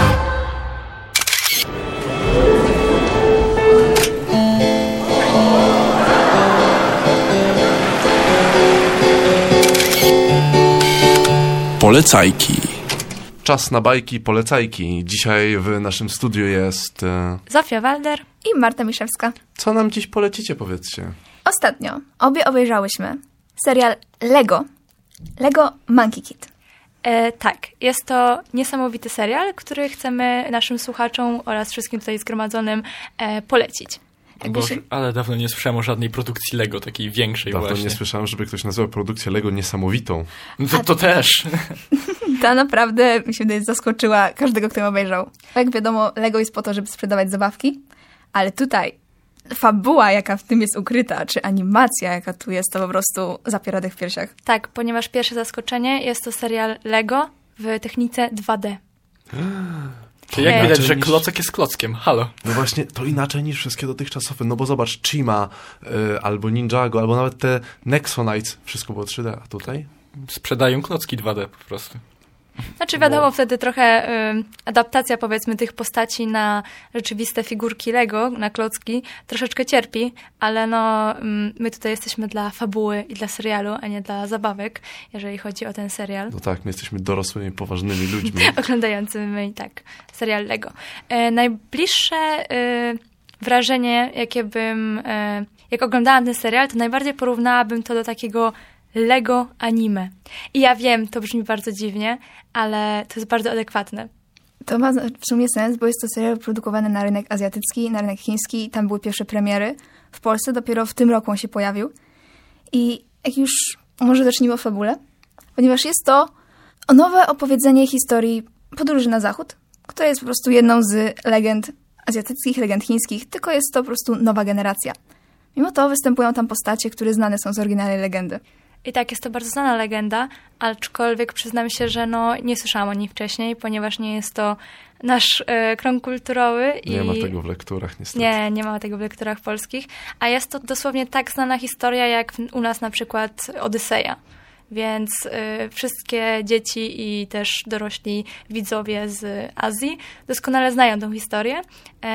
Speaker 5: Polecajki.
Speaker 1: Czas na bajki, polecajki. Dzisiaj w naszym studiu jest... E...
Speaker 10: Zofia Walder
Speaker 11: i Marta Miszewska.
Speaker 1: Co nam dziś polecicie, powiedzcie?
Speaker 11: Ostatnio obie obejrzałyśmy serial Lego. Lego Monkey Kid.
Speaker 10: E, tak, jest to niesamowity serial, który chcemy naszym słuchaczom oraz wszystkim tutaj zgromadzonym e, polecić.
Speaker 2: Boże, ale dawno nie słyszałem o żadnej produkcji Lego, takiej większej
Speaker 1: dawno
Speaker 2: właśnie.
Speaker 1: nie słyszałem, żeby ktoś nazywał produkcję Lego niesamowitą.
Speaker 2: No to, to też.
Speaker 11: Ta naprawdę, mi się wydaje, zaskoczyła każdego, kto ją obejrzał. Jak wiadomo, Lego jest po to, żeby sprzedawać zabawki, ale tutaj fabuła, jaka w tym jest ukryta, czy animacja, jaka tu jest, to po prostu zapiera dech w piersiach.
Speaker 10: Tak, ponieważ pierwsze zaskoczenie jest to serial Lego w technice dwa D.
Speaker 2: Czyli jak widać, że klocek jest klockiem. Halo.
Speaker 1: No właśnie, to inaczej niż wszystkie dotychczasowe. No bo zobacz, Chima, y, albo Ninjago, albo nawet te Nexonites. Wszystko było trzy D, a tutaj?
Speaker 2: Sprzedają klocki dwa D po prostu.
Speaker 10: Znaczy wiadomo, bo... wtedy trochę y, adaptacja, powiedzmy, tych postaci na rzeczywiste figurki Lego, na klocki, troszeczkę cierpi, ale no y, my tutaj jesteśmy dla fabuły i dla serialu, a nie dla zabawek, jeżeli chodzi o ten serial.
Speaker 1: No tak, my jesteśmy dorosłymi, poważnymi ludźmi.
Speaker 10: Oglądającymi, tak, serial Lego. Y, najbliższe y, wrażenie, jakie bym, y, jak oglądałam ten serial, to najbardziej porównałabym to do takiego Lego anime. I ja wiem, to brzmi bardzo dziwnie, ale to jest bardzo adekwatne.
Speaker 11: To ma w sumie sens, bo jest to serial produkowany na rynek azjatycki, na rynek chiński. Tam były pierwsze premiery. W Polsce dopiero w tym roku on się pojawił. I jak już może zacznijmy o fabule, ponieważ jest to nowe opowiedzenie historii podróży na zachód, która jest po prostu jedną z legend azjatyckich, legend chińskich, tylko jest to po prostu nowa generacja. Mimo to występują tam postacie, które znane są z oryginalnej legendy.
Speaker 10: I tak, jest to bardzo znana legenda, aczkolwiek przyznam się, że no, nie słyszałam o niej wcześniej, ponieważ nie jest to nasz e, krąg kulturowy.
Speaker 1: Nie
Speaker 10: i
Speaker 1: ma tego w lekturach niestety.
Speaker 10: Nie, nie ma tego w lekturach polskich, a jest to dosłownie tak znana historia, jak u nas na przykład Odyseja. Więc y, wszystkie dzieci i też dorośli widzowie z Azji doskonale znają tę historię y,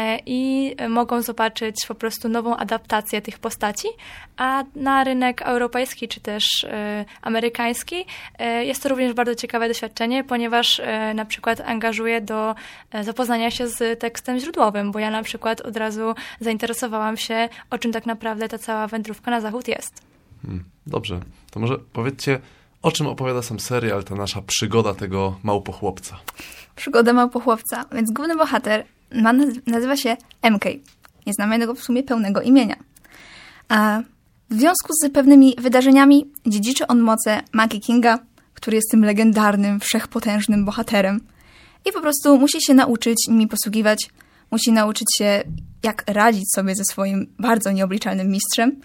Speaker 10: i mogą zobaczyć po prostu nową adaptację tych postaci, a na rynek europejski czy też y, amerykański y, jest to również bardzo ciekawe doświadczenie, ponieważ y, na przykład angażuje do y, zapoznania się z tekstem źródłowym, bo ja na przykład od razu zainteresowałam się, o czym tak naprawdę ta cała wędrówka na zachód jest.
Speaker 1: Hmm, dobrze, to może powiedzcie, o czym opowiada sam serial, ta nasza przygoda tego małpochłopca.
Speaker 11: Przygoda małpochłopca, więc główny bohater ma, nazywa się M K. Nie znamy jego w sumie pełnego imienia. A w związku z pewnymi wydarzeniami dziedziczy on moce Monkey Kinga, który jest tym legendarnym, wszechpotężnym bohaterem. I po prostu musi się nauczyć nimi posługiwać, musi nauczyć się, jak radzić sobie ze swoim bardzo nieobliczalnym mistrzem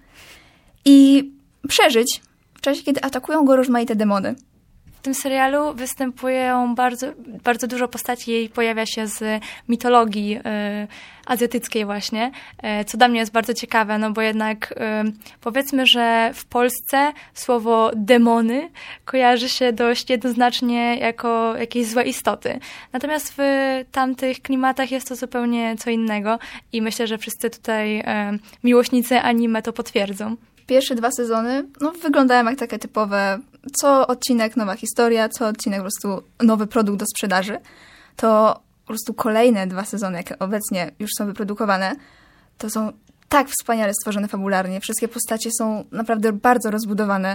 Speaker 11: i przeżyć w czasie, kiedy atakują go rozmaite demony.
Speaker 10: W tym serialu występują bardzo, bardzo dużo postaci i pojawia się z mitologii y, azjatyckiej właśnie, y, co dla mnie jest bardzo ciekawe, no bo jednak y, powiedzmy, że w Polsce słowo demony kojarzy się dość jednoznacznie jako jakieś złe istoty. Natomiast w tamtych klimatach jest to zupełnie co innego i myślę, że wszyscy tutaj y, miłośnicy anime to potwierdzą.
Speaker 11: Pierwsze dwa sezony no, wyglądają jak takie typowe, co odcinek nowa historia, co odcinek po prostu nowy produkt do sprzedaży. To po prostu kolejne dwa sezony, jakie obecnie już są wyprodukowane, to są tak wspaniale stworzone fabularnie. Wszystkie postacie są naprawdę bardzo rozbudowane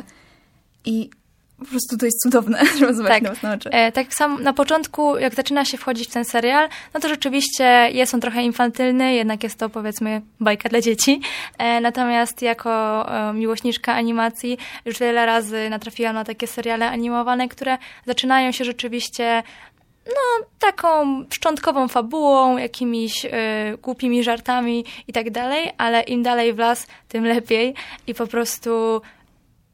Speaker 11: i po prostu to jest cudowne, żeby zobaczyć
Speaker 10: tak.
Speaker 11: na własne oczy.
Speaker 10: E, tak sam na początku, jak zaczyna się wchodzić w ten serial, no to rzeczywiście jest on trochę infantylny, jednak jest to, powiedzmy, bajka dla dzieci. E, natomiast jako e, miłośniczka animacji już wiele razy natrafiłam na takie seriale animowane, które zaczynają się rzeczywiście no, taką szczątkową fabułą, jakimiś y, głupimi żartami i tak dalej, ale im dalej w las, tym lepiej i po prostu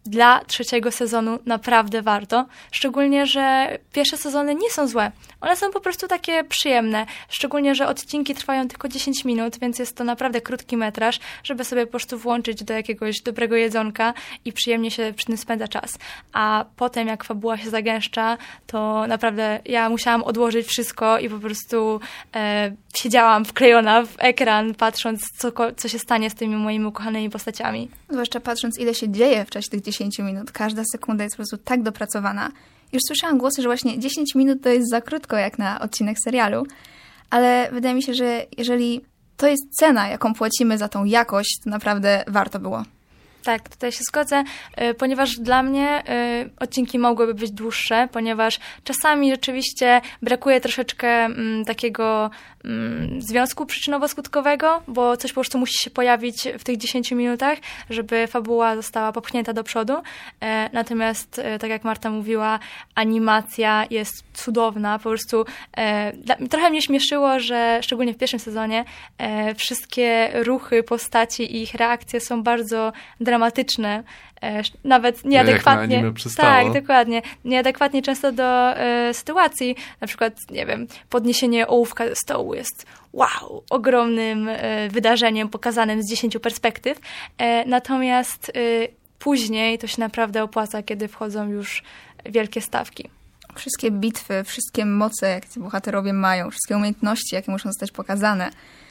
Speaker 10: dla trzeciego sezonu naprawdę warto. Szczególnie, że pierwsze sezony nie są złe. One są po prostu takie przyjemne. Szczególnie, że odcinki trwają tylko dziesięć minut, więc jest to naprawdę krótki metraż, żeby sobie po prostu włączyć do jakiegoś dobrego jedzonka i przyjemnie się przy tym spędza czas. A potem, jak fabuła się zagęszcza, to naprawdę ja musiałam odłożyć wszystko i po prostu e, siedziałam wklejona w ekran, patrząc, co, co się stanie z tymi moimi ukochanymi postaciami.
Speaker 11: Zwłaszcza patrząc, ile się dzieje w czasie tych dziesięciu minut. Każda sekunda jest po prostu tak dopracowana. Już słyszałam głosy, że właśnie dziesięć minut to jest za krótko jak na odcinek serialu, ale wydaje mi się, że jeżeli to jest cena, jaką płacimy za tą jakość, to naprawdę warto było.
Speaker 10: Tak, tutaj się zgodzę, ponieważ dla mnie odcinki mogłyby być dłuższe, ponieważ czasami rzeczywiście brakuje troszeczkę m, takiego m, związku przyczynowo-skutkowego, bo coś po prostu musi się pojawić w tych dziesięciu minutach, żeby fabuła została popchnięta do przodu. E, natomiast, e, tak jak Marta mówiła, animacja jest cudowna. Po prostu e, dla, trochę mnie śmieszyło, że szczególnie w pierwszym sezonie e, wszystkie ruchy postaci i ich reakcje są bardzo dramatyczne, e, nawet nieadekwatnie.
Speaker 1: Jak na anime przystało.
Speaker 10: Tak, dokładnie. Nieadekwatnie często do e, sytuacji. Na przykład, nie wiem, podniesienie ołówka ze stołu jest wow, ogromnym e, wydarzeniem pokazanym z dziesięciu perspektyw. E, natomiast e, później to się naprawdę opłaca, kiedy wchodzą już wielkie stawki.
Speaker 11: Wszystkie bitwy, wszystkie moce, jakie ci bohaterowie mają, wszystkie umiejętności, jakie muszą zostać pokazane.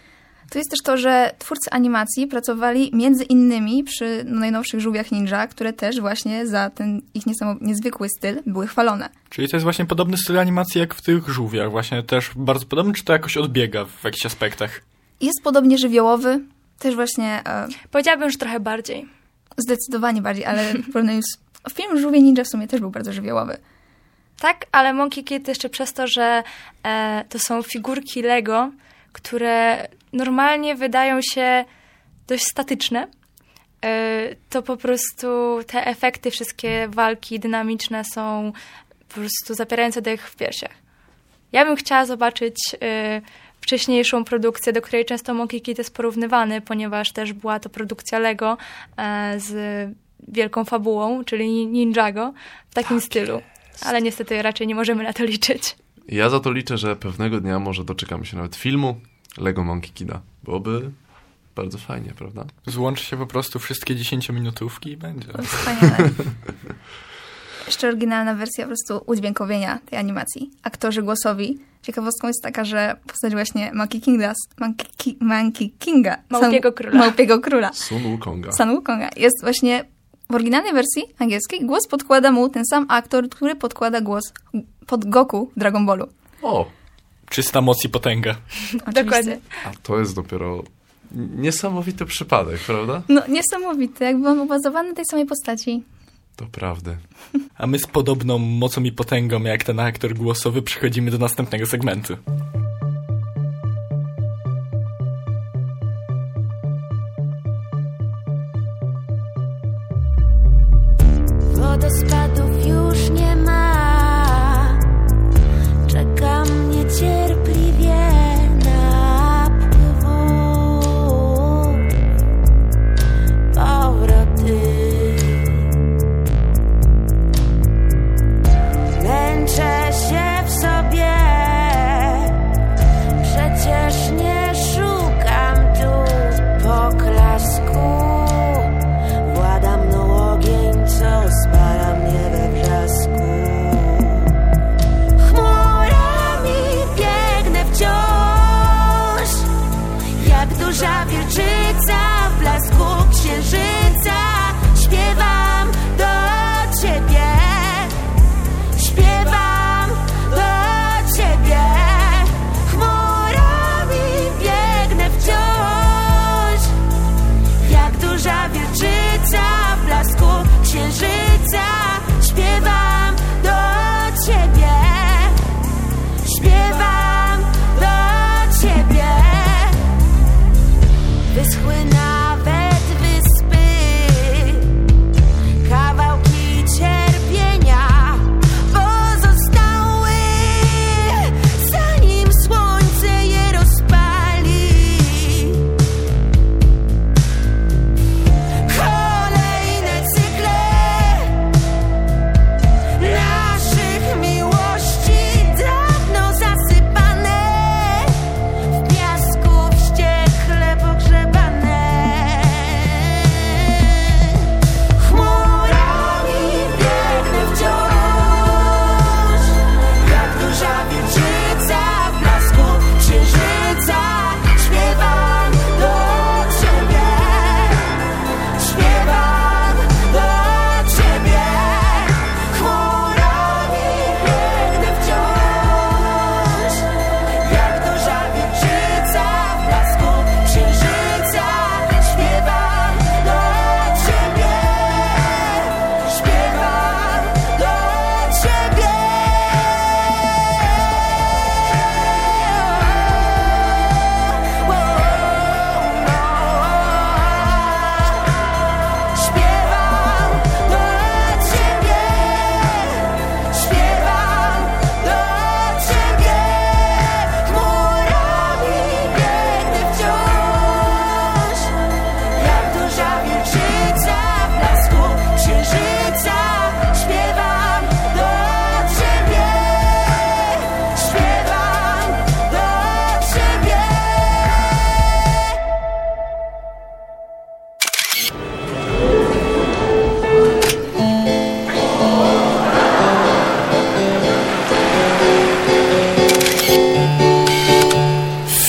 Speaker 11: To jest też to, że twórcy animacji pracowali między innymi przy no, najnowszych Żółwiach Ninja, które też właśnie za ten ich niesamow- niezwykły styl były chwalone.
Speaker 2: Czyli to jest właśnie podobny styl animacji jak w tych Żółwiach, właśnie też bardzo podobny, czy to jakoś odbiega w jakichś aspektach?
Speaker 11: Jest podobnie żywiołowy, też właśnie... E,
Speaker 10: Powiedziałabym, że trochę bardziej.
Speaker 11: Zdecydowanie bardziej, ale w porównaniu z... Film Żółwie Ninja w sumie też był bardzo żywiołowy.
Speaker 10: Tak, ale Monkey Kid jeszcze przez to, że e, to są figurki Lego, które normalnie wydają się dość statyczne, e, to po prostu te efekty, wszystkie walki dynamiczne są po prostu zapierające dech w piersiach. Ja bym chciała zobaczyć e, wcześniejszą produkcję, do której często Monkey Kid jest porównywany, ponieważ też była to produkcja Lego e, z wielką fabułą, czyli Ninjago, w takim tak stylu. Ale niestety raczej nie możemy na to liczyć.
Speaker 1: Ja za to liczę, że pewnego dnia może doczekamy się nawet filmu Lego Monkey Kida. Byłoby bardzo fajnie, prawda?
Speaker 2: Złączy się po prostu wszystkie dziesięciominutówki i będzie.
Speaker 11: Wspaniale. Jeszcze oryginalna wersja po prostu udźwiękowienia tej animacji. Aktorzy głosowi. Ciekawostką jest taka, że postać właśnie Monkey Kinga, Monkey, Ki, Monkey Kinga
Speaker 10: Małpiego Króla.
Speaker 11: Małpiego Króla.
Speaker 1: Sun Wukonga.
Speaker 11: Sun Wukonga. Jest właśnie w oryginalnej wersji angielskiej głos podkłada mu ten sam aktor, który podkłada głos pod Goku w Dragon Ballu.
Speaker 1: O!
Speaker 2: Czysta moc i potęga.
Speaker 10: Dokładnie.
Speaker 1: A to jest dopiero niesamowity przypadek, prawda?
Speaker 11: No, niesamowity. Jakby on był bazowany na tej samej postaci.
Speaker 1: To prawda.
Speaker 2: A my z podobną mocą i potęgą, jak ten aktor głosowy, przechodzimy do następnego segmentu.
Speaker 8: Wodospadów już nie ma, czeka mnie cierpliwie napływu. Powroty, męczę się w sobie, przecież nie szukam tu poklasku. Włada mną ogień, co spala mnie we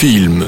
Speaker 5: Film.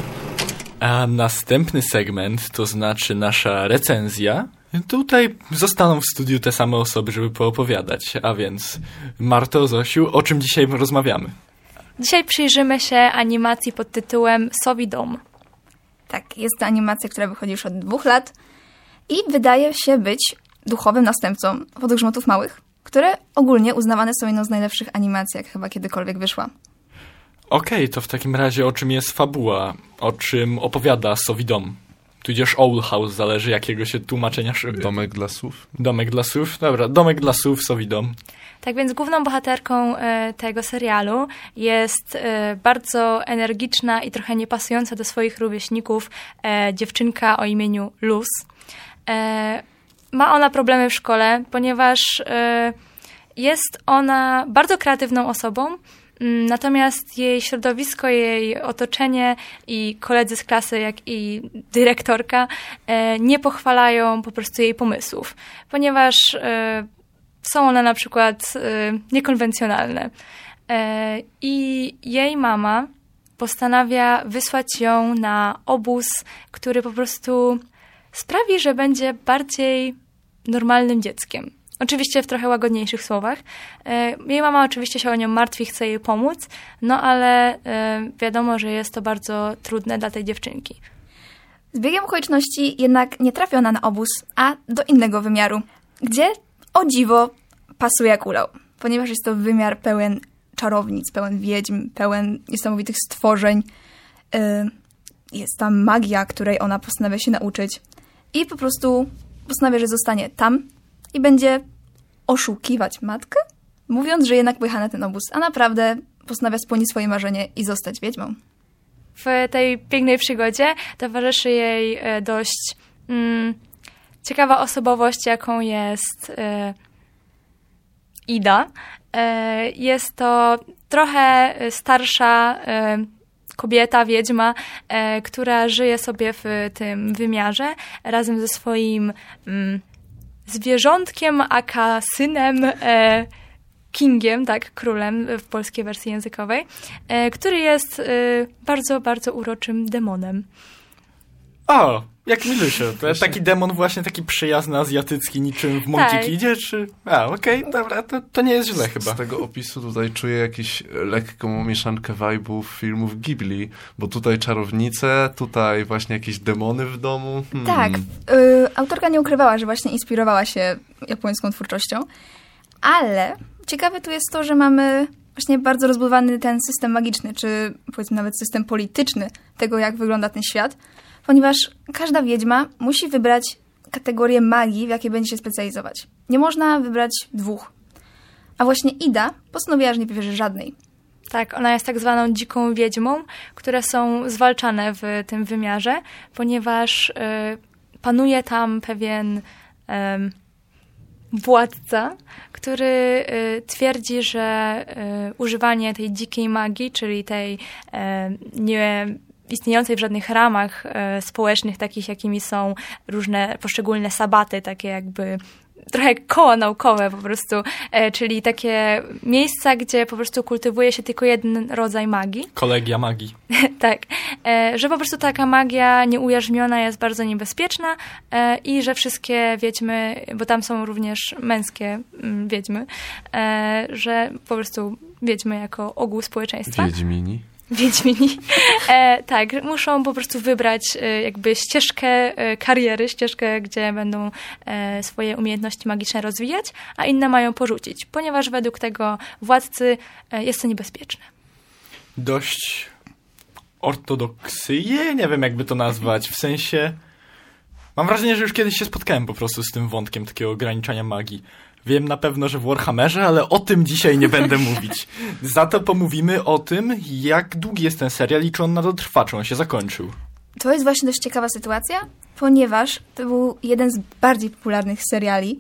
Speaker 2: A następny segment, to znaczy nasza recenzja. Tutaj zostaną w studiu te same osoby, żeby poopowiadać. A więc Marto, Zosiu, o czym dzisiaj rozmawiamy?
Speaker 10: Dzisiaj przyjrzymy się animacji pod tytułem Sowi Dom.
Speaker 11: Tak, jest to animacja, która wychodzi już od dwóch lat i wydaje się być duchowym następcą Wodogrzmotów Małych, które ogólnie uznawane są jedną z najlepszych animacji, jak chyba kiedykolwiek wyszła.
Speaker 2: Okej, okay, to w takim razie o czym jest fabuła? O czym opowiada Sowi Dom? Tudzież Owl House, zależy jakiego się tłumaczenia szyby.
Speaker 1: Domek dla słów.
Speaker 2: Domek dla słów, dobra, Domek dla słów, Sowi Dom.
Speaker 10: Tak więc główną bohaterką e, tego serialu jest e, bardzo energiczna i trochę niepasująca do swoich rówieśników e, dziewczynka o imieniu Luz. E, ma ona problemy w szkole, ponieważ e, jest ona bardzo kreatywną osobą, m, natomiast jej środowisko, jej otoczenie i koledzy z klasy, jak i dyrektorka e, nie pochwalają po prostu jej pomysłów, ponieważ e, są one na przykład y, niekonwencjonalne. E, I jej mama postanawia wysłać ją na obóz, który po prostu sprawi, że będzie bardziej normalnym dzieckiem. Oczywiście w trochę łagodniejszych słowach. E, jej mama oczywiście się o nią martwi, chce jej pomóc, no ale e, wiadomo, że jest to bardzo trudne dla tej dziewczynki.
Speaker 11: Z biegiem okoliczności jednak nie trafi ona na obóz, a do innego wymiaru, gdzie o dziwo pasuje jak ulał, ponieważ jest to wymiar pełen czarownic, pełen wiedźm, pełen niesamowitych stworzeń. Yy, jest tam magia, której ona postanawia się nauczyć i po prostu postanawia, że zostanie tam i będzie oszukiwać matkę, mówiąc, że jednak pojechała na ten obóz, a naprawdę postanawia spełnić swoje marzenie i zostać wiedźmą.
Speaker 10: W tej pięknej przygodzie towarzyszy jej dość mm, ciekawa osobowość, jaką jest e, Ida. E, jest to trochę starsza e, kobieta, wiedźma, e, która żyje sobie w tym wymiarze razem ze swoim mm, zwierzątkiem, aka synem e, Kingiem, tak, królem w polskiej wersji językowej, e, który jest e, bardzo, bardzo uroczym demonem.
Speaker 2: O, jak milusio. To jest taki demon właśnie taki przyjazny, azjatycki, niczym w Monkey
Speaker 10: Tak.
Speaker 2: Kidzie, czy... A, okej, okay, dobra, to, to nie jest źle chyba.
Speaker 1: Z tego opisu tutaj czuję jakąś lekką mieszankę vibe'ów filmów Ghibli, bo tutaj czarownice, tutaj właśnie jakieś demony w domu. Hmm.
Speaker 11: Tak, y, autorka nie ukrywała, że właśnie inspirowała się japońską twórczością, ale ciekawe tu jest to, że mamy właśnie bardzo rozbudowany ten system magiczny, czy powiedzmy nawet system polityczny tego, jak wygląda ten świat, ponieważ każda wiedźma musi wybrać kategorię magii, w jakiej będzie się specjalizować. Nie można wybrać dwóch. A właśnie Ida postanowiła, że nie wybierze żadnej.
Speaker 10: Tak, ona jest tak zwaną dziką wiedźmą, które są zwalczane w tym wymiarze, ponieważ y, panuje tam pewien y, władca, który y, twierdzi, że y, używanie tej dzikiej magii, czyli tej y, nie istniejącej w żadnych ramach e, społecznych, takich jakimi są różne poszczególne sabaty, takie jakby trochę jak koła naukowe po prostu, e, czyli takie miejsca, gdzie po prostu kultywuje się tylko jeden rodzaj magii.
Speaker 2: Kolegia magii.
Speaker 10: Tak, e, że po prostu taka magia nieujarzmiona jest bardzo niebezpieczna e, i że wszystkie wiedźmy, bo tam są również męskie m, wiedźmy, e, że po prostu wiedźmy jako ogół społeczeństwa.
Speaker 1: Wiedźmini.
Speaker 10: Wiedźmini. E, tak, muszą po prostu wybrać e, jakby ścieżkę e, kariery, ścieżkę, gdzie będą e, swoje umiejętności magiczne rozwijać, a inne mają porzucić, ponieważ według tego władcy e, jest to niebezpieczne.
Speaker 2: Dość ortodoksyjnie, nie wiem jakby to nazwać, w sensie mam wrażenie, że już kiedyś się spotkałem po prostu z tym wątkiem takiego ograniczania magii. Wiem na pewno, że w Warhammerze, ale o tym dzisiaj nie będę mówić. Za to pomówimy o tym, jak długi jest ten serial i czy on nadal trwa, czy on się zakończył.
Speaker 11: To jest właśnie dość ciekawa sytuacja, ponieważ to był jeden z bardziej popularnych seriali,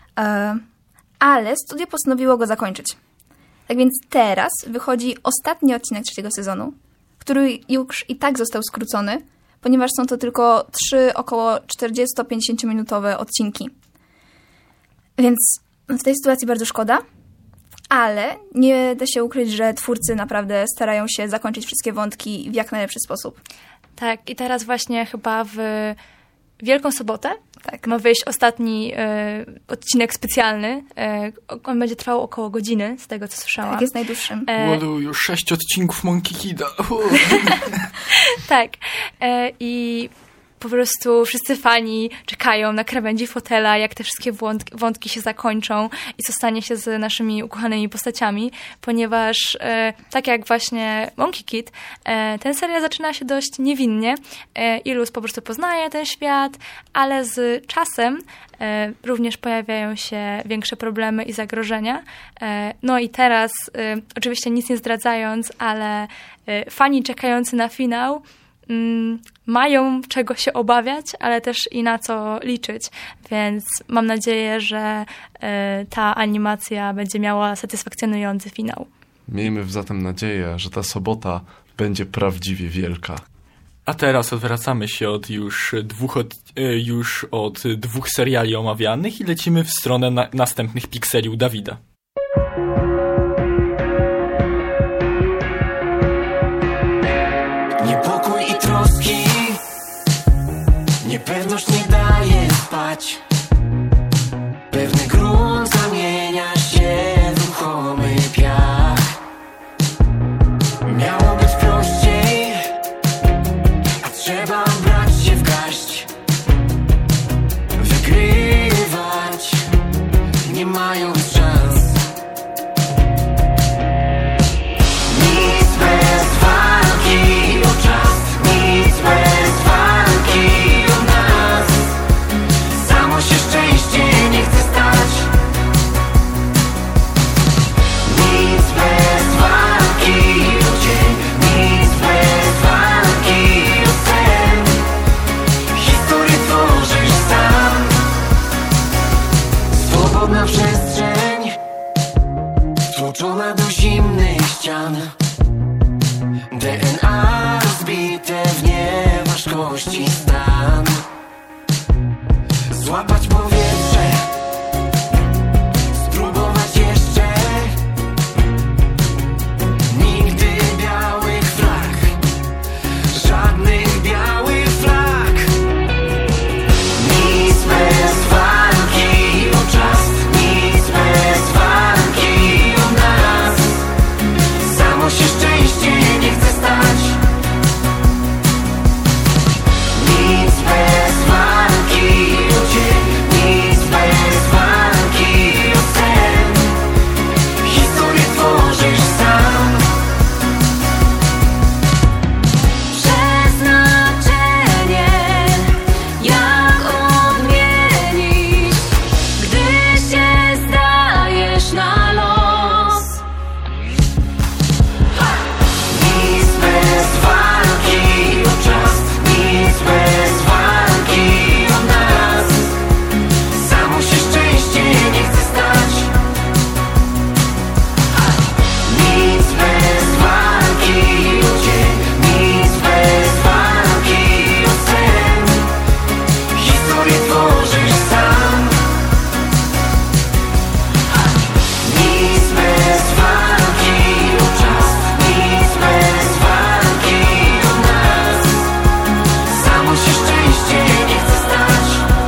Speaker 11: ale studio postanowiło go zakończyć. Tak więc teraz wychodzi ostatni odcinek trzeciego sezonu, który już i tak został skrócony, ponieważ są to tylko trzy około czterdziesto-pięćdziesięciominutowe odcinki. Więc w tej sytuacji bardzo szkoda, ale nie da się ukryć, że twórcy naprawdę starają się zakończyć wszystkie wątki w jak najlepszy sposób.
Speaker 10: Tak, i teraz właśnie chyba w Wielką Sobotę tak. ma wyjść ostatni e, odcinek specjalny. E, on będzie trwał około godziny, z tego co słyszałam.
Speaker 11: Tak, jest najdłuższym.
Speaker 2: E, Ładuj, już sześć odcinków Monkey Kida.
Speaker 10: Tak. E, I po prostu wszyscy fani czekają na krawędzi fotela, jak te wszystkie wątki, wątki się zakończą i co stanie się z naszymi ukochanymi postaciami, ponieważ e, tak jak właśnie Monkey Kid, e, ten serial zaczyna się dość niewinnie. E, Ilus po prostu poznaje ten świat, ale z czasem e, również pojawiają się większe problemy i zagrożenia. E, no i teraz, e, oczywiście nic nie zdradzając, ale e, fani czekający na finał mają czego się obawiać, ale też i na co liczyć, więc mam nadzieję, że y, ta animacja będzie miała satysfakcjonujący finał.
Speaker 1: Miejmy zatem nadzieję, że ta sobota będzie prawdziwie wielka.
Speaker 2: A teraz odwracamy się od już dwóch, od, już od dwóch seriali omawianych i lecimy w stronę na, następnych pikseli u Dawida.
Speaker 4: Niepokój i troski, niepewność nie daje spać. Pewny grunt zamienia się w ruchomy piach. Miało być prościej, a trzeba brać się w garść. Wygrywać nie mają szans. Nic bez walki o czas, nic bez walki o nas. Samo się szczęście nie chce stać. Nic bez walki o dzień, nic bez walki o sen. Historię tworzysz sam. Swobodna przestrzeń, stłoczona do zimnych ścian. D N A rozbite w nieważkości stan. Złapać powietrze, spróbować jeszcze. Nigdy białych flag, żadnych białych flag. Nic bez walki o czas, nic bez walki o nas. Samo się szczęście nie chce stać. Nic bez walki o dzień, nic bez walki o sen. Historię tworzysz sam.
Speaker 8: Przeznaczenie, jak odmienić, gdy się zdajesz na los.
Speaker 4: Nic bez walki o czas, nic bez walki o nas. Samo się szczęście nie chce stać. Nic bez walki o dzień, nic bez walki o sen. Historię tworzysz sam. Nic bez walki o czas, nic bez walki o nas. Samo się szczęście nie chce stać.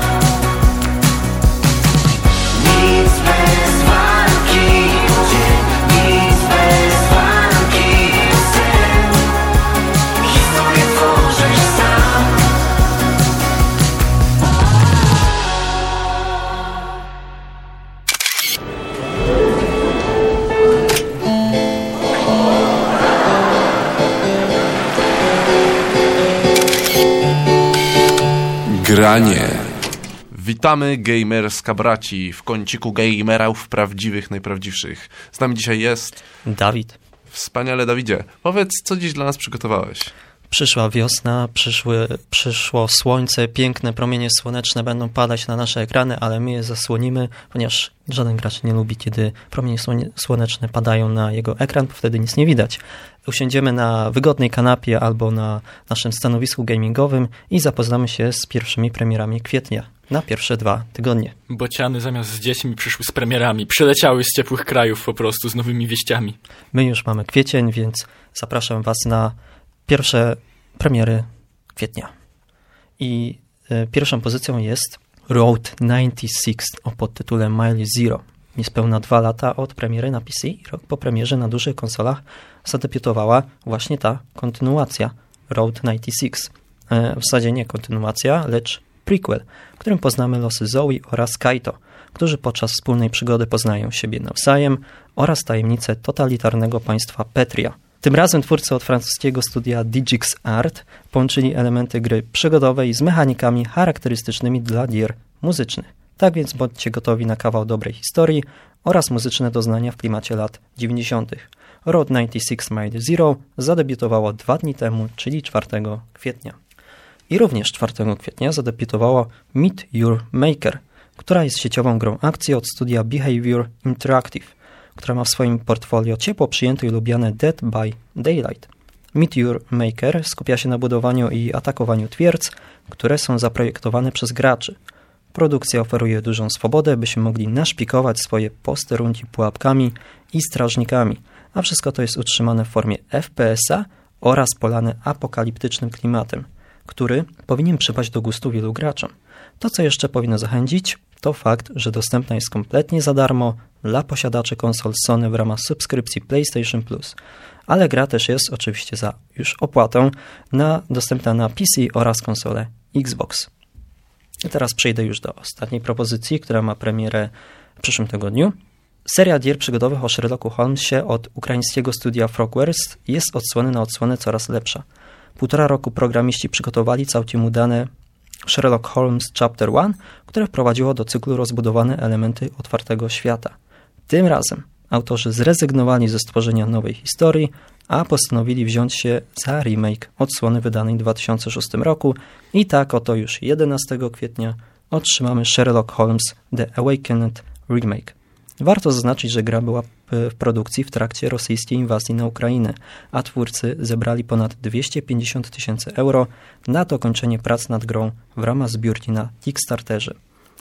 Speaker 4: Nic bez walki o dzień, nic bez walki o sen. Historię tworzysz sam.
Speaker 5: Granie.
Speaker 1: Witamy gamerska braci w kąciku gamerów prawdziwych, najprawdziwszych. Z nami dzisiaj jest
Speaker 12: Dawid.
Speaker 1: Wspaniale, Dawidzie. Powiedz, co dziś dla nas przygotowałeś?
Speaker 12: Przyszła wiosna, przyszły, przyszło słońce, piękne promienie słoneczne będą padać na nasze ekrany, ale my je zasłonimy, ponieważ żaden gracz nie lubi, kiedy promienie słoneczne padają na jego ekran, bo wtedy nic nie widać. Usiądziemy na wygodnej kanapie albo na naszym stanowisku gamingowym i zapoznamy się z pierwszymi premierami kwietnia. na pierwsze dwa tygodnie.
Speaker 2: Bociany zamiast z dziećmi przyszły z premierami, przyleciały z ciepłych krajów po prostu z nowymi wieściami.
Speaker 12: My już mamy kwiecień, więc zapraszam was na pierwsze premiery kwietnia. I y, pierwszą pozycją jest Road dziewięćdziesiąt sześć o podtytule Mile Zero. Niespełna dwa lata od premiery na P C i rok po premierze na dużych konsolach zadebiutowała właśnie ta kontynuacja Road dziewięćdziesiąt sześć. E, w zasadzie nie kontynuacja, lecz prequel, w którym poznamy losy Zoe oraz Kaito, którzy podczas wspólnej przygody poznają siebie nawzajem oraz tajemnice totalitarnego państwa Petria. Tym razem twórcy od francuskiego studia Digix Art połączyli elementy gry przygodowej z mechanikami charakterystycznymi dla gier muzycznych. Tak więc bądźcie gotowi na kawał dobrej historii oraz muzyczne doznania w klimacie lat dziewięćdziesiątych. Road dziewięćdziesiąt sześć Mile Zero zadebiutowało dwa dni temu, czyli czwartego kwietnia. I również czwartego kwietnia zadebiutowało Meet Your Maker, która jest sieciową grą akcji od studia Behavior Interactive, która ma w swoim portfolio ciepło przyjęte i lubiane Dead by Daylight. Meet Your Maker skupia się na budowaniu i atakowaniu twierdz, które są zaprojektowane przez graczy. Produkcja oferuje dużą swobodę, byśmy mogli naszpikować swoje posterunki pułapkami i strażnikami, a wszystko to jest utrzymane w formie F P S a oraz polane apokaliptycznym klimatem, który powinien przypaść do gustu wielu graczom. To, co jeszcze powinno zachęcić, to fakt, że dostępna jest kompletnie za darmo dla posiadaczy konsol Sony w ramach subskrypcji PlayStation Plus, ale gra też jest oczywiście za już opłatą na, dostępna na P C oraz konsolę Xbox. I teraz przejdę już do ostatniej propozycji, która ma premierę w przyszłym tygodniu. Seria gier przygodowych o Sherlocku Holmesie od ukraińskiego studia Frogwares jest odsłony na odsłonę coraz lepsza. Półtora roku programiści przygotowali całkiem udane Sherlock Holmes Chapter jeden, które wprowadziło do cyklu rozbudowane elementy otwartego świata. Tym razem autorzy zrezygnowali ze stworzenia nowej historii, a postanowili wziąć się za remake odsłony wydanej w dwa tysiące szóstym roku i tak oto już jedenastego kwietnia otrzymamy Sherlock Holmes The Awakened Remake. Warto zaznaczyć, że gra była w produkcji w trakcie rosyjskiej inwazji na Ukrainę, a twórcy zebrali ponad dwieście pięćdziesiąt tysięcy euro na dokończenie prac nad grą w ramach zbiórki na Kickstarterze.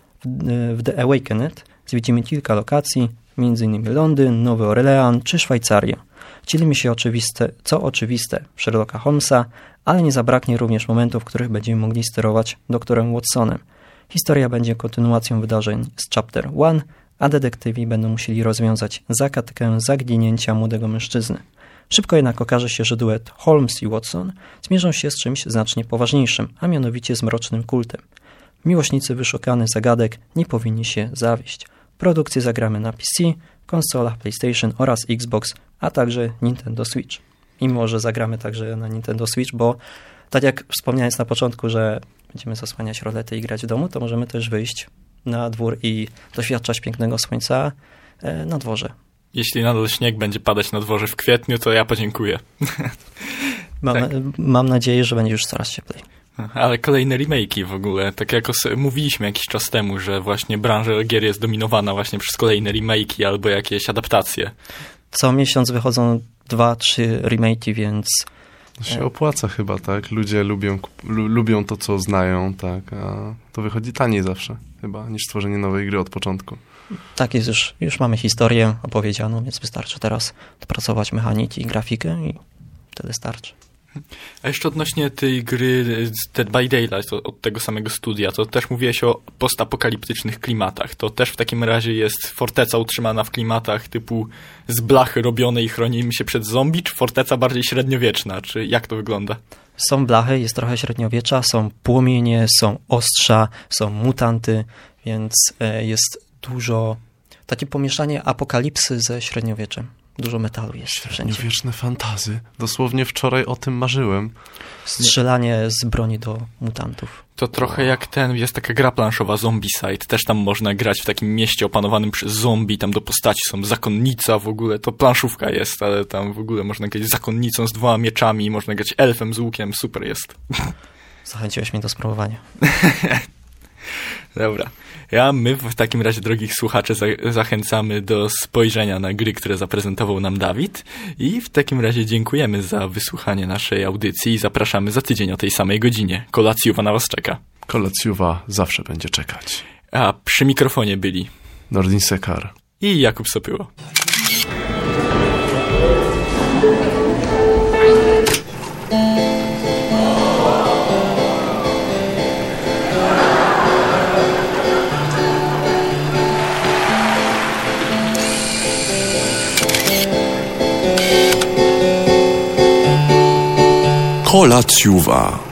Speaker 12: W The Awakened zwiedzimy kilka lokacji, m.in. Londyn, Nowy Orlean czy Szwajcarię. Wcielimy się oczywiste, co oczywiste w Sherlocka Holmesa, ale nie zabraknie również momentów, w których będziemy mogli sterować doktorem Watsonem. Historia będzie kontynuacją wydarzeń z Chapter jeden, a detektywi będą musieli rozwiązać zagadkę zaginięcia młodego mężczyzny. Szybko jednak okaże się, że duet Holmes i Watson zmierzą się z czymś znacznie poważniejszym, a mianowicie z mrocznym kultem. Miłośnicy wyszukanych zagadek nie powinni się zawieść. Produkcję zagramy na P C, konsolach PlayStation oraz Xbox, a także Nintendo Switch. I może zagramy także na Nintendo Switch, bo tak jak wspomniałem na początku, że będziemy zasłaniać rolety i grać w domu, to możemy też wyjść na dwór i doświadczać pięknego słońca na dworze.
Speaker 2: Jeśli nadal śnieg będzie padać na dworze w kwietniu, to ja podziękuję.
Speaker 12: Mam, tak. mam nadzieję, że będzie już coraz cieplej.
Speaker 2: Ale kolejne remake'i w ogóle, tak jak mówiliśmy jakiś czas temu, że właśnie branża gier jest dominowana właśnie przez kolejne remake'i albo jakieś adaptacje.
Speaker 12: Co miesiąc wychodzą dwa, trzy remake'i, więc...
Speaker 1: To się opłaca chyba, tak? Ludzie lubią, lu, lubią to, co znają, tak? A to wychodzi taniej zawsze chyba, niż stworzenie nowej gry od początku.
Speaker 12: Tak jest, już, już mamy historię opowiedzianą, więc wystarczy teraz dopracować mechaniki i grafikę i wtedy starczy.
Speaker 2: A jeszcze odnośnie tej gry Dead by Daylight od tego samego studia, to też mówiłeś o postapokaliptycznych klimatach. To też w takim razie jest forteca utrzymana w klimatach typu z blachy robionej i chronimy się przed zombie, czy forteca bardziej średniowieczna? Czy jak to wygląda?
Speaker 12: Są blachy, jest trochę średniowiecza, są płomienie, są ostrza, są mutanty, więc jest dużo takie pomieszanie apokalipsy ze średniowieczem. Dużo metalu jest wszędzie.
Speaker 1: Średniowieczne fantazy. Dosłownie wczoraj o tym marzyłem.
Speaker 12: Strzelanie z broni do mutantów.
Speaker 2: To trochę jak ten, jest taka gra planszowa Zombicide. Też tam można grać w takim mieście opanowanym przez zombie. Tam do postaci są zakonnica w ogóle. To planszówka jest, ale tam w ogóle można grać zakonnicą z dwoma mieczami. Można grać elfem z łukiem. Super jest.
Speaker 12: Zachęciłeś mnie do spróbowania.
Speaker 2: Dobra. Ja, my w takim razie, drogich słuchaczy, za zachęcamy do spojrzenia na gry, które zaprezentował nam Dawid i w takim razie dziękujemy za wysłuchanie naszej audycji i zapraszamy za tydzień o tej samej godzinie. Kolacjowa na was czeka.
Speaker 1: Kolacjuwa zawsze będzie czekać.
Speaker 2: A przy mikrofonie byli
Speaker 1: Nordin Sekar
Speaker 2: i Jakub Sopyło.
Speaker 5: Kolacjuwa.